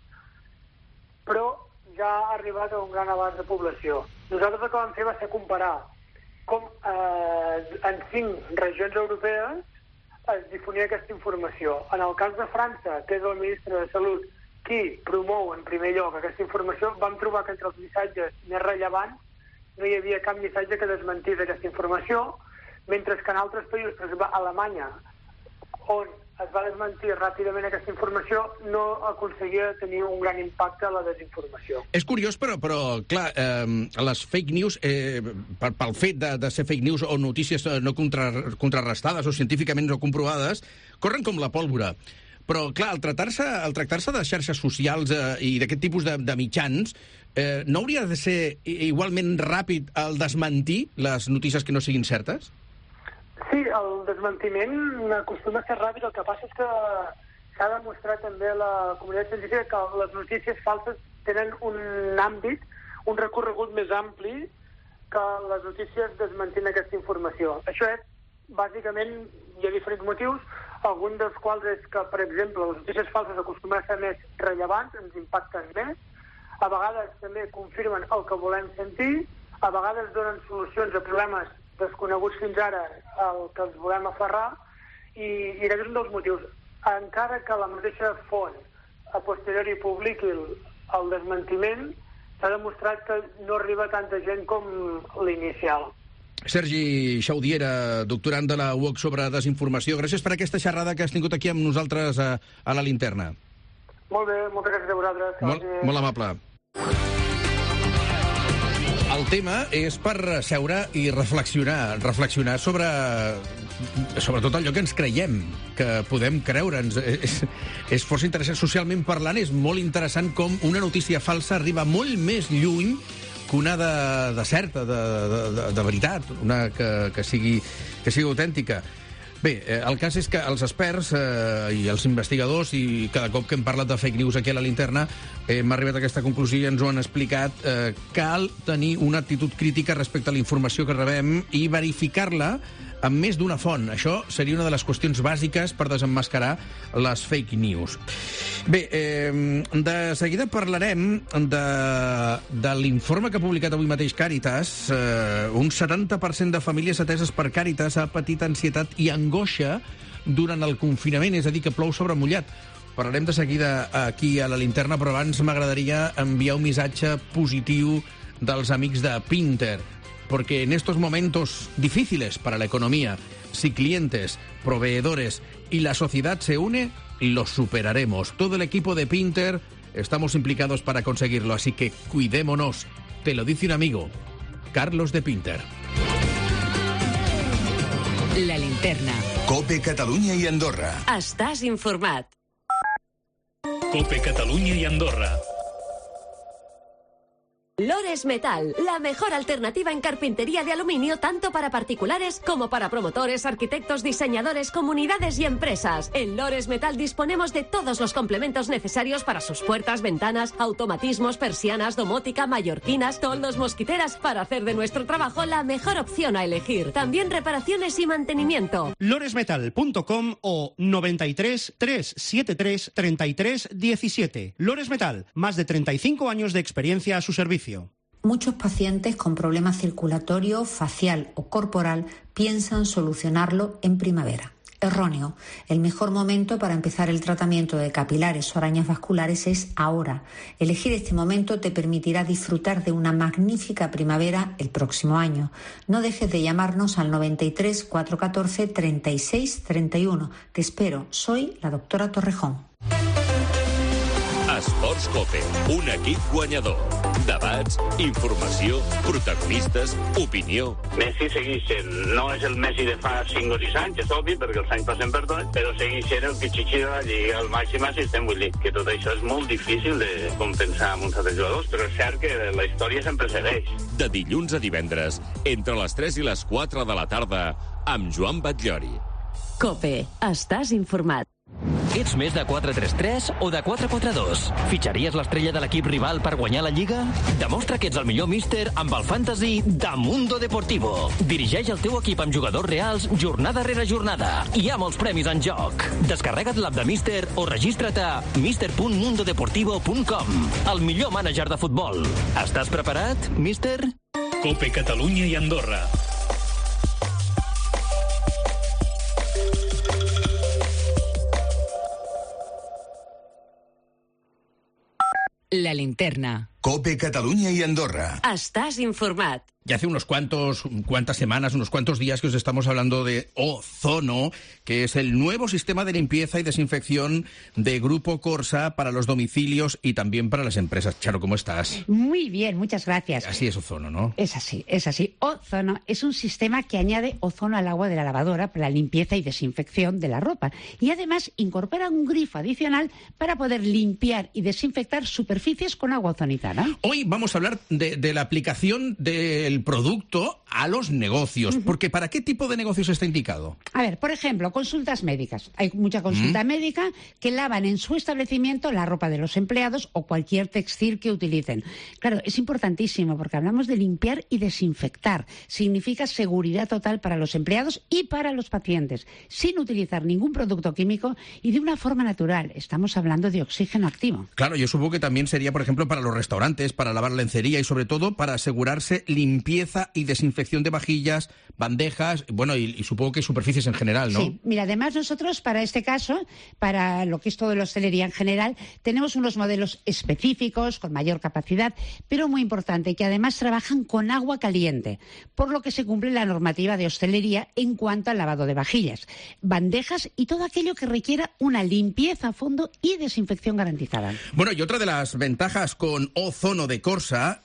però ja ha arribat a un gran abast de població. Nosaltres el que vam fer va ser comparar com eh, en cinc regions europees es difonia aquesta informació. En el cas de França, que és el ministre de Salut qui promou en primer lloc aquesta informació, vam trobar que entre els missatges més rellevants no hi havia cap missatge que desmentís aquesta informació, mentre que en altres països, per exemple, Alemanya, on es va desmentir ràpidament aquesta informació, no aconseguia tenir un gran impacte a la desinformació. És curiós, però, però clar, eh, les fake news, eh, per, pel fet de, de ser fake news o notícies no contra, contrarrestades o científicament no comprovades, corren com la pólvora. Però, clar, al tractar-se al tractar-se de xarxes socials eh, i d'aquest tipus de, de mitjans, eh, no hauria de ser igualment ràpid el desmentir les notícies que no siguin certes? Sí, el desmentiment acostuma a ser ràpid. El que passa és que s'ha demostrat també a la comunitat científica que les notícies falses tenen un àmbit, un recorregut més ampli que les notícies desmentint aquesta informació. Això és, bàsicament, hi ha diferents motius, alguns dels quals és que, per exemple, les notícies falses acostumen a ser més rellevants, ens impacten més, a vegades també confirmen el que volem sentir, a vegades donen solucions a problemes desconeguts fins ara el que ens volem aferrar, i, i aquest és un dels motius. Encara que la mateixa font a posteriori publiqui el, el desmentiment, s'ha demostrat que no arriba a tanta gent com l'inicial. Sergi Xaudiera, doctorant de la U O C sobre desinformació, gràcies per aquesta xerrada que has tingut aquí amb nosaltres a, a la Linterna. Molt bé, moltes gràcies a vosaltres. Molt, molt amable. El tema és per seure i reflexionar, reflexionar sobre, sobre tot allò que ens creiem, que podem creure'ns. És, és força interessant, socialment parlant, és molt interessant com una notícia falsa arriba molt més lluny que una de, de certa, de, de, de veritat, una que, que, sigui, que sigui autèntica. Bé, eh, el cas és que els experts eh, i els investigadors, i cada cop que hem parlat de fake news aquí a la Linterna, eh, hem arribat a aquesta conclusió i ens ho han explicat, eh, cal tenir una actitud crítica respecte a la informació que rebem i verificar-la amb més d'una font. Això seria una de les qüestions bàsiques per desemmascarar les fake news. Bé, eh, de seguida parlarem de, de l'informe que ha publicat avui mateix Càritas. Eh, un setanta per cent de famílies ateses per Càritas ha patit ansietat i angoixa durant el confinament, és a dir, que plou sobre mullat. Parlarem de seguida aquí a la Linterna, però abans m'agradaria enviar un missatge positiu dels amics de Pinter, porque en estos momentos difíciles para la economía, si clientes, proveedores y la sociedad se une, los superaremos. Todo el equipo de Pinter estamos implicados para conseguirlo, así que cuidémonos. Te lo dice un amigo, Carlos de Pinter. La Linterna. COPE Catalunya i Andorra. Estàs informat. COPE Catalunya i Andorra. Lores Metal, la mejor alternativa en carpintería de aluminio tanto para particulares como para promotores, arquitectos, diseñadores, comunidades y empresas. En Lores Metal disponemos de todos los complementos necesarios para sus puertas, ventanas, automatismos, persianas, domótica, mallorquinas, toldos, mosquiteras, para hacer de nuestro trabajo la mejor opción a elegir. También reparaciones y mantenimiento. loresmetal punto com o noventa y tres, trescientos setenta y tres, treinta y tres diecisiete. Lores Metal, más de treinta y cinco años de experiencia a su servicio. Muchos pacientes con problemas circulatorios, facial o corporal piensan solucionarlo en primavera. Erróneo. El mejor momento para empezar el tratamiento de capilares o arañas vasculares es ahora. Elegir este momento te permitirá disfrutar de una magnífica primavera el próximo año. No dejes de llamarnos al noventa y tres, cuatrocientos catorce, treinta y seis treinta y uno. Te espero. Soy la doctora Torrejón. Esports Cope, un equip guanyador. Debats, informació, protagonistes, opinió. Messi segueix sent, no és el Messi de fa cinc o sis anys, és obvi, perquè els anys passen per tot, però segueix sent el pitxitxi de la Lliga, el màxim assistent. Vull dir que tot això és molt difícil de compensar amb uns altres jugadors, però és cert que la història sempre segueix. De dilluns a divendres, entre les tres i les quatre de la tarda, amb Joan Batllori. COPE. Estàs informat. Ets més de quatre tres tres o de quatre quatre dos? Fitxaries l'estrella de l'equip rival per guanyar la Lliga? Demostra que ets el millor míster amb el Fantasy de Mundo Deportivo. Dirigeix el teu equip amb jugadors reals jornada rere jornada. Hi ha molts premis en joc. Descarrega't l'app de Míster o registra't a míster punt mundo deportivo punt com. El millor mànager de futbol. Estàs preparat, míster? COPE Catalunya i Andorra. La linterna. COPE Catalunya y Andorra. Estás informat. Ya hace unos cuantos, cuantas semanas, unos cuantos días que os estamos hablando de Ozono, que es el nuevo sistema de limpieza y desinfección de Grupo Corsa para los domicilios y también para las empresas. Charo, ¿cómo estás? Muy bien, muchas gracias. Así es Ozono, ¿no? Es así, es así. Ozono es un sistema que añade ozono al agua de la lavadora para la limpieza y desinfección de la ropa. Y además incorpora un grifo adicional para poder limpiar y desinfectar superficies con agua ozonizada. Hoy vamos a hablar de, de la aplicación del producto a los negocios, uh-huh. porque ¿para qué tipo de negocios está indicado? A ver, por ejemplo, consultas médicas. Hay mucha consulta uh-huh. médica que lavan en su establecimiento la ropa de los empleados o cualquier textil que utilicen. Claro, es importantísimo porque hablamos de limpiar y desinfectar. Significa seguridad total para los empleados y para los pacientes, sin utilizar ningún producto químico y de una forma natural. Estamos hablando de oxígeno activo. Claro, yo supongo que también sería, por ejemplo, para los restaurantes, para lavar lencería y sobre todo para asegurarse limpieza y desinfección de vajillas, bandejas, bueno, y, y supongo que superficies en general, ¿no? Sí, mira, además nosotros para este caso, para lo que es todo la hostelería en general, tenemos unos modelos específicos, con mayor capacidad, pero muy importante, que además trabajan con agua caliente, por lo que se cumple la normativa de hostelería en cuanto al lavado de vajillas, bandejas y todo aquello que requiera una limpieza a fondo y desinfección garantizada. Bueno, y otra de las ventajas con Ozono de Corsa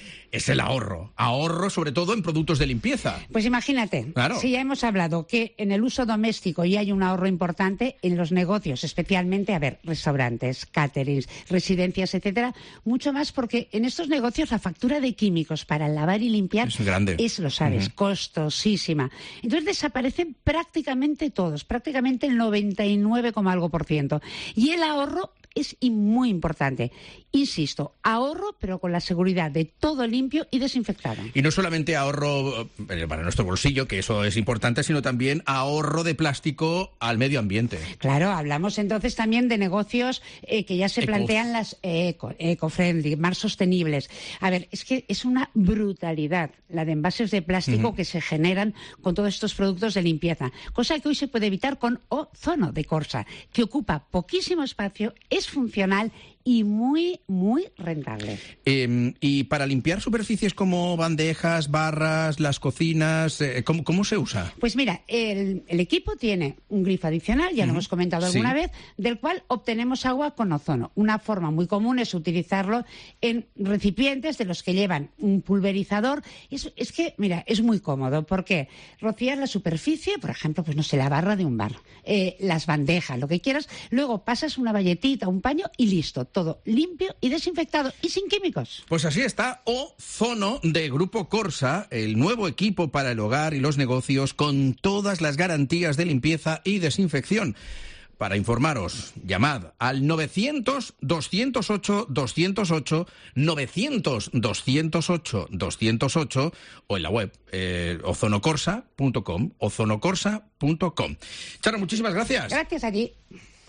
es el ahorro. Ahorro sobre todo en productos de limpieza. Pues imagínate, claro. Si ya hemos hablado que en el uso doméstico ya hay un ahorro importante, en los negocios, especialmente, a ver, restaurantes, caterings, residencias, etcétera, mucho más porque en estos negocios la factura de químicos para lavar y limpiar es grande. Es, lo sabes, uh-huh. costosísima. Entonces desaparecen prácticamente todos, prácticamente el noventa y nueve, algo por ciento. Y el ahorro es muy importante. Insisto, ahorro, pero con la seguridad de todo limpio y desinfectado. Y no solamente ahorro para nuestro bolsillo, que eso es importante, sino también ahorro de plástico al medio ambiente. Claro, hablamos entonces también de negocios eh, que ya se Eco. plantean las eco, eco-friendly, más sostenibles. A ver, es que es una brutalidad la de envases de plástico uh-huh. que se generan con todos estos productos de limpieza, cosa que hoy se puede evitar con Ozono de Corsa, que ocupa poquísimo espacio, es funcional y muy, muy rentable. Eh, y para limpiar superficies como bandejas, barras, las cocinas, eh, ¿cómo, ¿cómo se usa? Pues mira, el, el equipo tiene un grifo adicional, ya uh-huh. lo hemos comentado alguna sí. vez, del cual obtenemos agua con ozono. Una forma muy común es utilizarlo en recipientes de los que llevan un pulverizador. Es, es que, mira, es muy cómodo, porque rocías la superficie, por ejemplo, pues no sé, la barra de un bar, eh, las bandejas, lo que quieras, luego pasas una bayetita, un paño y listo. Todo limpio y desinfectado y sin químicos. Pues así está Ozono de Grupo Corsa, el nuevo equipo para el hogar y los negocios con todas las garantías de limpieza y desinfección. Para informaros, llamad al novecientos, doscientos ocho, doscientos ocho, novecientos, doscientos ocho, doscientos ocho o en la web eh, ozono corsa punto com, ozono corsa punto com. Charo, muchísimas gracias. Gracias a ti.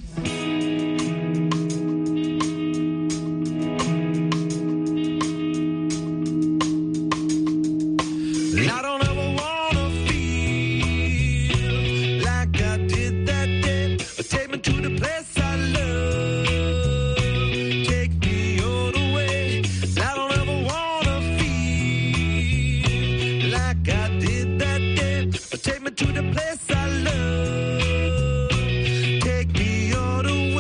I don't ever wanna feel like I did that day. Take me to the place I love. Take me all the way. I don't ever wanna feel like I did that day. Take me to the place I love. Take me all the way.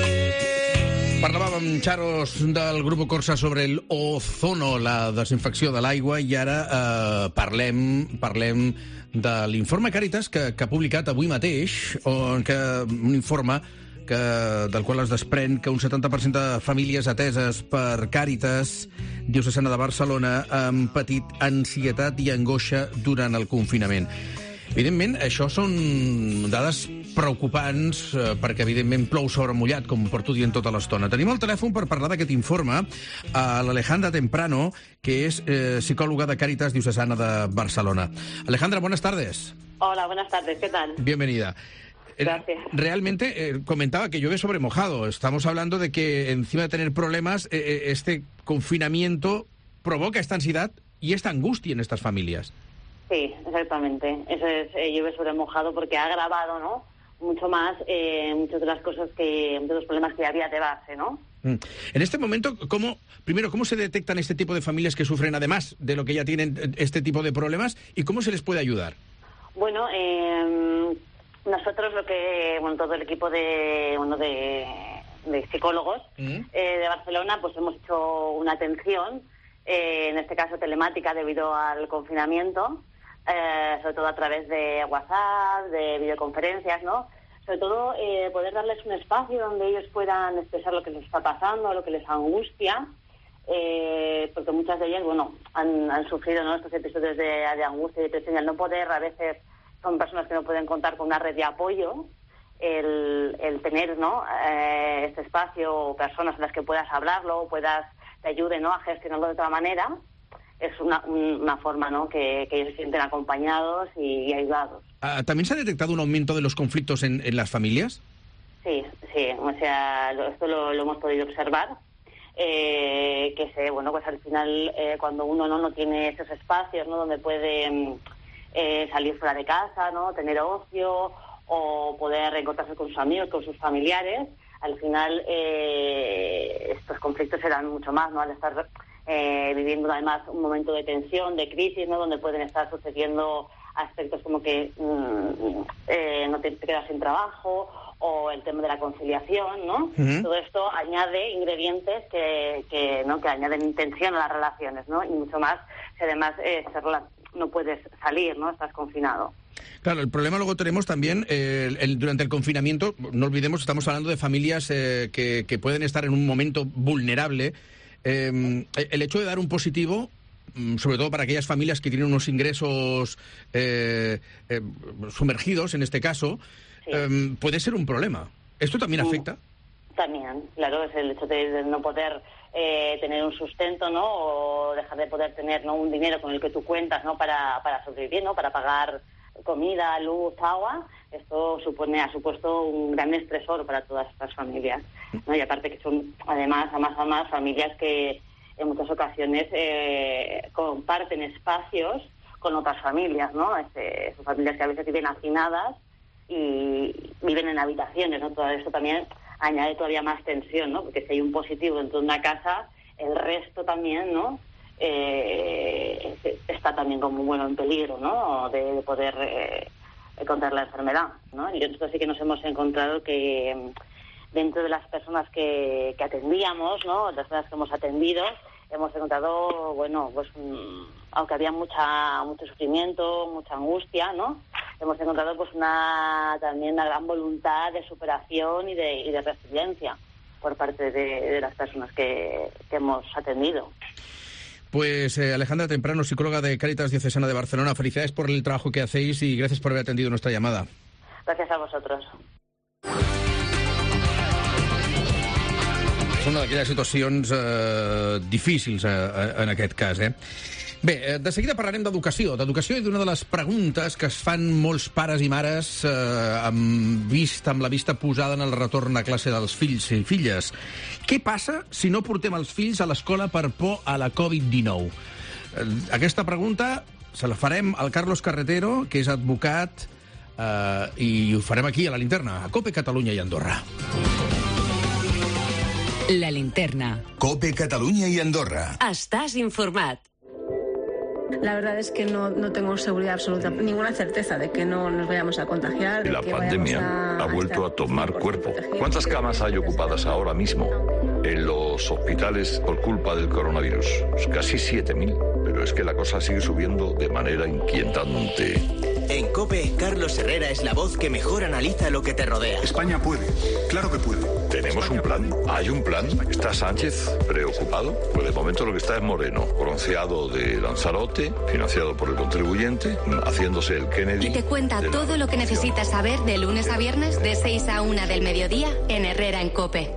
amb Charos del Grupo Corsa sobre el ozono, la desinfecció de l'aigua, i ara eh, parlem parlem de l'informe Càritas que, que ha publicat avui mateix, on que, un informe que, del qual es desprèn que un setanta per cent de famílies ateses per Càritas Diocesana de Barcelona han patit ansietat i angoixa durant el confinament. Evidentment, això són dades preocupants eh, perquè, evidentment, plou sobre mullat, com porto dient tota l'estona. Tenim al telèfon per parlar d'aquest informe a l'Alejandra Temprano, que és eh, psicòloga de Càritas Diocesana de Barcelona. Alejandra, buenas tardes. Hola, buenas tardes, ¿qué tal? Bienvenida. Gracias. Realmente, eh, comentaba que llueve sobre mojado. Estamos hablando de que, encima de tener problemas, eh, este confinamiento provoca esta ansiedad y esta angustia en estas familias. Sí, exactamente. Eso es eh, llueve sobre mojado porque ha agravado, ¿no?, mucho más eh, muchas de las cosas que, muchos de los problemas que había de base, ¿no? Mm. En este momento, ¿cómo, primero, cómo se detectan este tipo de familias que sufren, además de lo que ya tienen, este tipo de problemas, y cómo se les puede ayudar? Bueno, eh, nosotros lo que, bueno, todo el equipo de, bueno, de, de psicólogos mm. eh, de Barcelona, pues hemos hecho una atención, eh, en este caso telemática debido al confinamiento, Eh, sobre todo a través de WhatsApp, de videoconferencias, ¿no? Sobre todo eh, poder darles un espacio donde ellos puedan expresar lo que les está pasando, lo que les angustia, eh, porque muchas de ellas, bueno, han, han sufrido, ¿no?, estos episodios de, de angustia y depresión, y al no poder, a veces son personas que no pueden contar con una red de apoyo, el, el tener, ¿no?, eh, este espacio, personas en las que puedas hablarlo, puedas, te ayuden, ¿no?, a gestionarlo de otra manera, es una, una forma, ¿no?, que, que ellos se sienten acompañados y, y ayudados. ¿También se ha detectado un aumento de los conflictos en, en las familias? Sí, sí, o sea, lo, esto lo, lo hemos podido observar, eh, que se, bueno, pues al final eh, cuando uno no, no tiene esos espacios, ¿no?, donde puede eh, salir fuera de casa, ¿no?, tener ocio o poder reencontrarse con sus amigos, con sus familiares, al final eh, estos conflictos se dan mucho más, ¿no?, al estar Eh, viviendo además un momento de tensión, de crisis, ¿no?, donde pueden estar sucediendo aspectos como que mmm, eh, no te, te quedas sin trabajo, o el tema de la conciliación, ¿no? Uh-huh. Todo esto añade ingredientes que, que, ¿no?, que añaden tensión a las relaciones, ¿no?, y mucho más si además eh, se rela- no puedes salir, ¿no?, estás confinado. Claro, el problema luego tenemos también, eh, el, el, durante el confinamiento, no olvidemos, estamos hablando de familias eh, que, que pueden estar en un momento vulnerable. Eh, el hecho de dar un positivo, sobre todo para aquellas familias que tienen unos ingresos eh, eh, sumergidos, en este caso, sí. eh, puede ser un problema. ¿Esto también afecta? También, claro, es el hecho de, de no poder eh, tener un sustento, ¿no?, o dejar de poder tener, ¿no?, un dinero con el que tú cuentas, ¿no?, para, para sobrevivir, ¿no?, para pagar comida, luz, agua. Esto supone, ha supuesto un gran estresor para todas estas familias, ¿no? Y aparte que son, además, a más a más familias que en muchas ocasiones eh, comparten espacios con otras familias, ¿no? Este, son familias que a veces viven hacinadas y viven en habitaciones, ¿no? Todo esto también añade todavía más tensión, ¿no? Porque si hay un positivo dentro de una casa, el resto también, ¿no?, Eh, está también como, bueno, en peligro, ¿no?, de, de poder eh, contraer la enfermedad, ¿no? Y nosotros sí que nos hemos encontrado que dentro de las personas que, que atendíamos, ¿no?, las personas que hemos atendido, hemos encontrado, bueno, pues aunque había mucha mucho sufrimiento, mucha angustia, ¿no?, hemos encontrado pues una también una gran voluntad de superación y de, y de resiliencia por parte de, de las personas que, que hemos atendido. Pues eh, Alejandra Temprano, psicóloga de Càritas Diocesana de Barcelona, felicidades por el trabajo que hacéis y gracias por haber atendido nuestra llamada. Gracias a vosotros. És una d'aquelles situacions eh, difícils eh, en aquest cas, eh? Bé, de seguida parlarem d'educació, d'educació i d'una de les preguntes que es fan molts pares i mares eh, amb, vista, amb la vista posada en el retorn a classe dels fills i filles. Què passa si no portem els fills a l'escola per por a la covid dinou? Eh, aquesta pregunta se la farem al Carlos Carretero, que és advocat, eh, i ho farem aquí, a la Linterna, a COPE Catalunya i Andorra. La Linterna. COPE Catalunya i Andorra. Estàs informat. La verdad es que no, no tengo seguridad absoluta, ninguna certeza de que no nos vayamos a contagiar. La que pandemia a, ha vuelto a tomar cuerpo. ¿Cuántas camas hay ocupadas ahora mismo? en los hospitales por culpa del coronavirus. Casi siete mil. Pero es que la cosa sigue subiendo de manera inquietante. En COPE, Carlos Herrera es la voz que mejor analiza lo que te rodea. España puede. Claro que puede. ¿Tenemos un plan? ¿Hay un plan? ¿Está Sánchez preocupado? Pues de momento lo que está es Moreno, bronceado de Lanzarote, financiado por el contribuyente, haciéndose el Kennedy. Y te cuenta todo lo que necesitas saber de lunes a viernes de seis a una del mediodía en Herrera en COPE.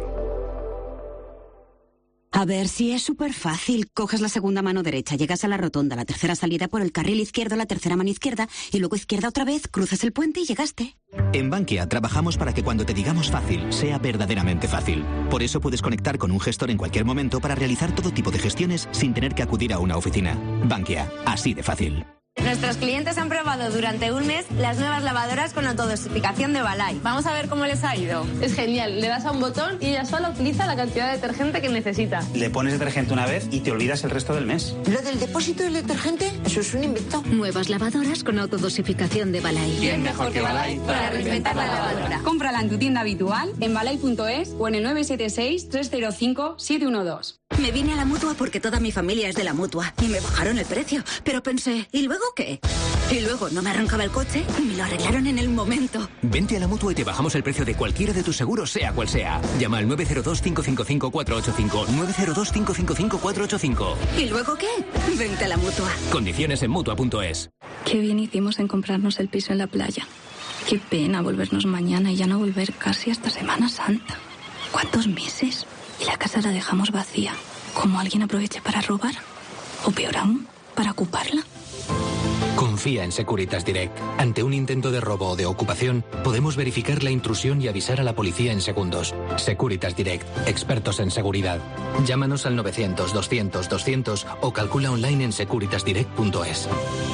A ver, si es súper fácil. Coges la segunda mano derecha, llegas a la rotonda, la tercera salida por el carril izquierdo, la tercera mano izquierda, y luego izquierda otra vez, cruzas el puente y llegaste. En Bankia trabajamos para que cuando te digamos fácil, sea verdaderamente fácil. Por eso puedes conectar con un gestor en cualquier momento para realizar todo tipo de gestiones sin tener que acudir a una oficina. Bankia, así de fácil. Nuestros clientes han probado durante un mes las nuevas lavadoras con autodosificación de Balay. Vamos a ver cómo les ha ido. Es genial, le das a un botón y ella sola utiliza la cantidad de detergente que necesita. Le pones detergente una vez y te olvidas el resto del mes. ¿Lo del depósito del detergente? Eso es un invento. Nuevas lavadoras con autodosificación de Balay. ¿Quién mejor que Balay para reinventar la lavadora? Cómprala en tu tienda habitual, en balay punto es o en el nueve siete seis, tres cero cinco, siete uno dos. Me vine a la Mutua porque toda mi familia es de la Mutua y me bajaron el precio. Pero pensé, ¿y luego qué? Y luego no me arrancaba el coche y me lo arreglaron en el momento. Vente a la Mutua y te bajamos el precio de cualquiera de tus seguros, sea cual sea. Llama al nueve cero dos, cinco cinco cinco, cuatro ocho cinco, nueve cero dos, cinco cinco cinco, cuatro ocho cinco. ¿Y luego qué? Vente a la Mutua. Condiciones en Mutua punto es. Qué bien hicimos en comprarnos el piso en la playa. Qué pena volvernos mañana y ya no volver casi hasta Semana Santa. ¿Cuántos meses? Y la casa la dejamos vacía. ¿Cómo alguien aproveche para robar? O peor aún, para ocuparla. Confía en Securitas Direct. Ante un intento de robo o de ocupación, podemos verificar la intrusión y avisar a la policía en segundos. Securitas Direct, expertos en seguridad. Llámanos al novecientos, doscientos, doscientos o calcula online en securitas direct punto es.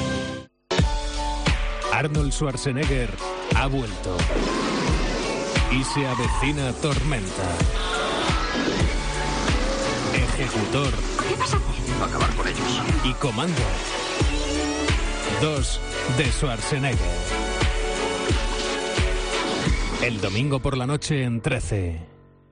Arnold Schwarzenegger ha vuelto. Y se avecina tormenta. Ejecutor. ¿Qué vas a hacer? Acabar con ellos. Y Comando. Dos de Schwarzenegger. El domingo por la noche en trece.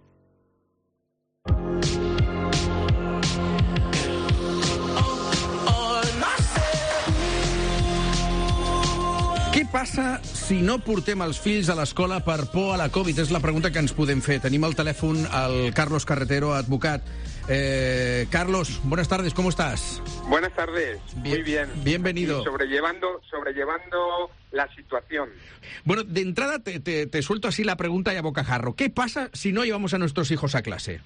Què passa si no portem els fills a l'escola per por a la Covid? És la pregunta que ens podem fer. Tenim al telèfon el Carlos Carretero, advocat. Eh, Carlos, buenas tardes, ¿cómo estás? Buenas tardes, bien, muy bien. Bienvenido. Y sobrellevando, sobrellevando la situación. Bueno, de entrada te, te, te suelto así la pregunta y a bocajarro. ¿Qué pasa si no llevamos a nuestros hijos a clase?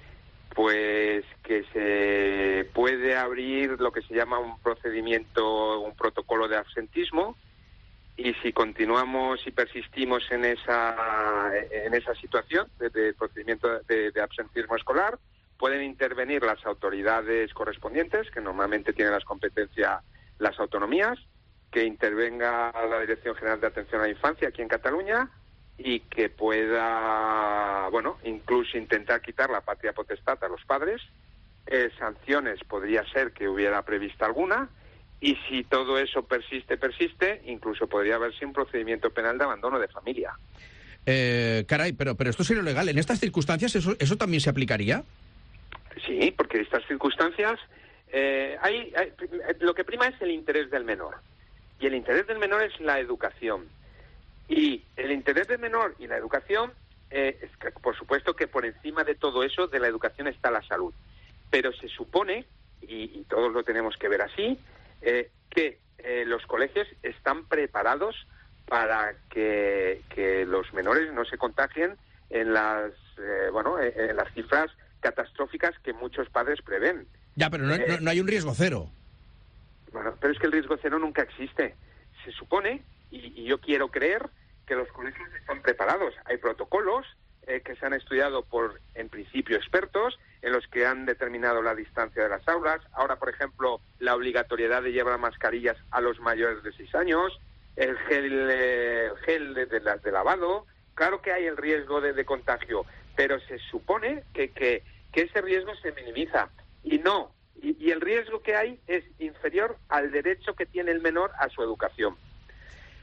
Pues que se puede abrir lo que se llama un procedimiento, un protocolo de absentismo, y si continuamos y persistimos en esa en esa situación de, de procedimiento de, de absentismo escolar, pueden intervenir las autoridades correspondientes, que normalmente tienen las competencias las autonomías, que intervenga la Dirección General de Atención a la Infancia aquí en Cataluña y que pueda, bueno, incluso intentar quitar la patria potestad a los padres. Eh, sanciones podría ser que hubiera prevista alguna, y si todo eso persiste, persiste, incluso podría haberse un procedimiento penal de abandono de familia. Eh, caray, pero, pero esto sería legal. ¿En estas circunstancias eso, eso también se aplicaría? Sí, porque en estas circunstancias eh, hay, hay, lo que prima es el interés del menor. Y el interés del menor es la educación. Y el interés del menor y la educación, eh, es que, por supuesto que por encima de todo eso, de la educación está la salud. Pero se supone, y, y todos lo tenemos que ver así, eh, que eh, los colegios están preparados para que, que los menores no se contagien en las, eh, bueno, en las cifras catastróficas que muchos padres prevén. Ya, pero no, eh, no, no hay un riesgo cero. Bueno, pero es que el riesgo cero nunca existe. Se supone, y, y yo quiero creer, que los colegios están preparados. Hay protocolos eh, que se han estudiado por, en principio, expertos, en los que han determinado la distancia de las aulas. Ahora, por ejemplo, la obligatoriedad de llevar mascarillas a los mayores de seis años, el gel, eh, gel de, de, de lavado. Claro que hay el riesgo de, de contagio, pero se supone que, que, que ese riesgo se minimiza. Y no, y, y el riesgo que hay es inferior al derecho que tiene el menor a su educación.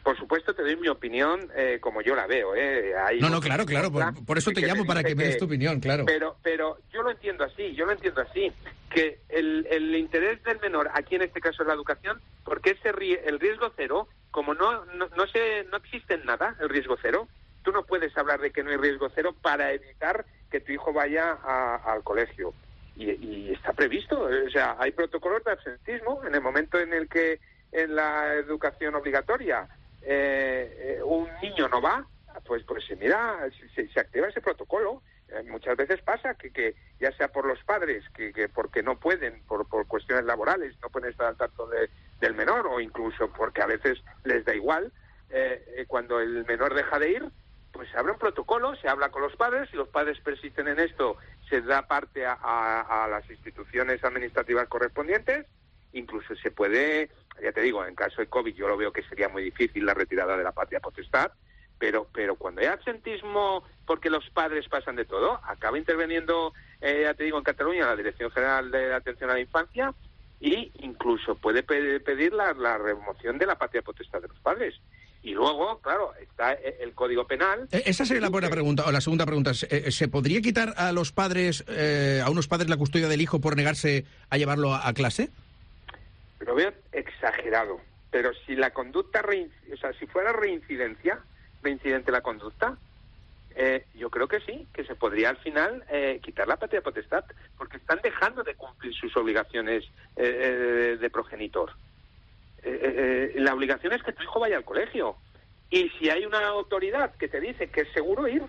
Por supuesto, te doy mi opinión eh, como yo la veo. ¿eh? Hay no, no, claro, claro. Por, por eso te llamo, para que me des tu opinión, claro. Pero, pero yo lo entiendo así, yo lo entiendo así. Que el, el interés del menor, aquí en este caso es la educación, porque ese el riesgo cero, como no, no, no, se, no existe en nada el riesgo cero, tú no puedes hablar de que no hay riesgo cero para evitar que tu hijo vaya a, al colegio. Y, y está previsto, o sea, hay protocolos de absentismo en el momento en el que en la educación obligatoria eh, eh, un niño no va, pues pues mira, se, se activa ese protocolo. Eh, muchas veces pasa que, que ya sea por los padres, que, que porque no pueden, por, por cuestiones laborales, no pueden estar al tanto de, del menor, o incluso porque a veces les da igual, eh, eh, cuando el menor deja de ir, pues se abre un protocolo, se habla con los padres, si los padres persisten en esto, se da parte a, a, a las instituciones administrativas correspondientes, incluso se puede, ya te digo, en caso de COVID yo lo veo que sería muy difícil la retirada de la patria potestad, pero pero cuando hay absentismo porque los padres pasan de todo, acaba interviniendo, eh, ya te digo, en Cataluña la Dirección General de Atención a la Infancia, y incluso puede pedir la, la remoción de la patria potestad de los padres. Y luego, claro, está el Código Penal. Esa sería la buena pregunta, o la segunda pregunta. ¿Se podría quitar a los padres, eh, a unos padres, la custodia del hijo por negarse a llevarlo a, a clase? Lo veo exagerado, pero si la conducta, o sea, si fuera reincidencia, reincidente la conducta, eh, yo creo que sí, que se podría al final eh, quitar la patria potestad, porque están dejando de cumplir sus obligaciones eh, de progenitor. Eh, eh, la obligación es que tu hijo vaya al colegio, y si hay una autoridad que te dice que es seguro ir,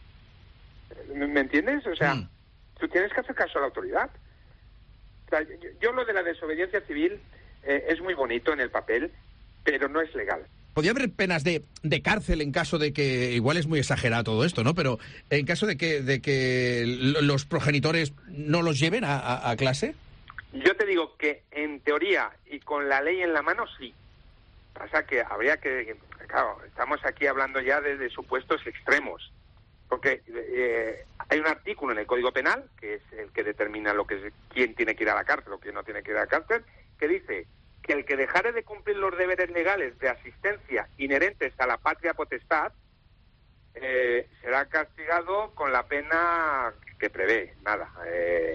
¿me entiendes? O sea, mm. tú tienes que hacer caso a la autoridad. O sea, yo, yo lo de la desobediencia civil eh, es muy bonito en el papel, pero no es legal. Podría haber penas de, de cárcel en caso de que, igual es muy exagerado todo esto, ¿no? Pero en caso de que, de que los progenitores no los lleven a, a, a clase. Yo te digo que en teoría y con la ley en la mano sí. Pasa que habría que, claro, estamos aquí hablando ya de, de supuestos extremos, porque eh, hay un artículo en el Código Penal, que es el que determina lo que es, quién tiene que ir a la cárcel o quién no tiene que ir a la cárcel, que dice que el que dejare de cumplir los deberes legales de asistencia inherentes a la patria potestad eh, será castigado con la pena que prevé, nada, eh,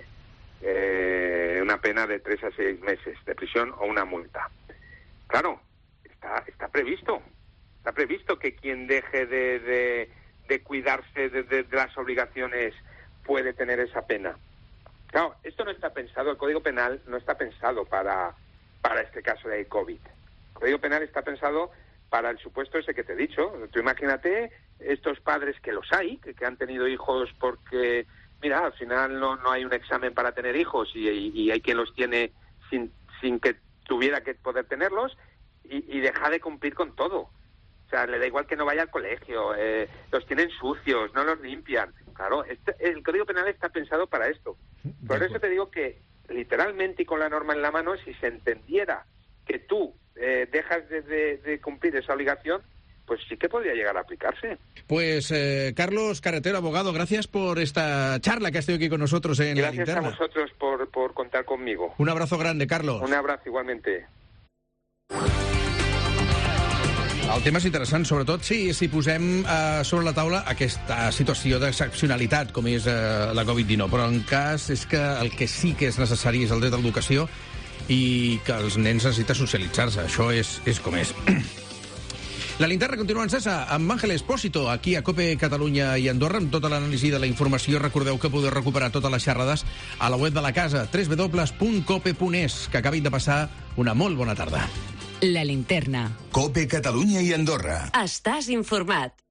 eh, una pena de tres a seis meses de prisión o una multa. Claro, está, está previsto, está previsto que quien deje de, de, de cuidarse de, de, de las obligaciones puede tener esa pena. Claro, esto no está pensado, el Código Penal no está pensado para... para este caso de COVID. El Código Penal está pensado para el supuesto ese que te he dicho. Tú imagínate estos padres que los hay, que, que han tenido hijos porque, mira, al final no, no hay un examen para tener hijos y, y, y hay quien los tiene sin, sin que tuviera que poder tenerlos y, y deja de cumplir con todo. O sea, le da igual que no vaya al colegio, eh, los tienen sucios, no los limpian. Claro, este, el Código Penal está pensado para esto. Por eso te digo que literalmente y con la norma en la mano, si se entendiera que tú eh, dejas de, de, de cumplir esa obligación, pues sí que podría llegar a aplicarse. Pues eh, Carlos Carretero, abogado, gracias por esta charla que has tenido aquí con nosotros en La Linterna. Gracias a vosotros por, por contar conmigo. Un abrazo grande, Carlos. Un abrazo igualmente. El tema és interessant, sobretot si, si posem eh, sobre la taula aquesta situació d'excepcionalitat, com és eh, la covid dinou. Però en cas és que el que sí que és necessari és el dret a l'educació i que els nens necessiten socialitzar-se. Això és, és com és. La linterna continua encesa amb Ángel Expósito, aquí a COPE Catalunya i Andorra, amb tota l'anàlisi de la informació. Recordeu que podeu recuperar totes les xerrades a la web de la casa, doble u doble u doble u punt cope punt es, que acabin de passar una molt bona tarda. La linterna. COPE Catalunya i Andorra. Estàs informat.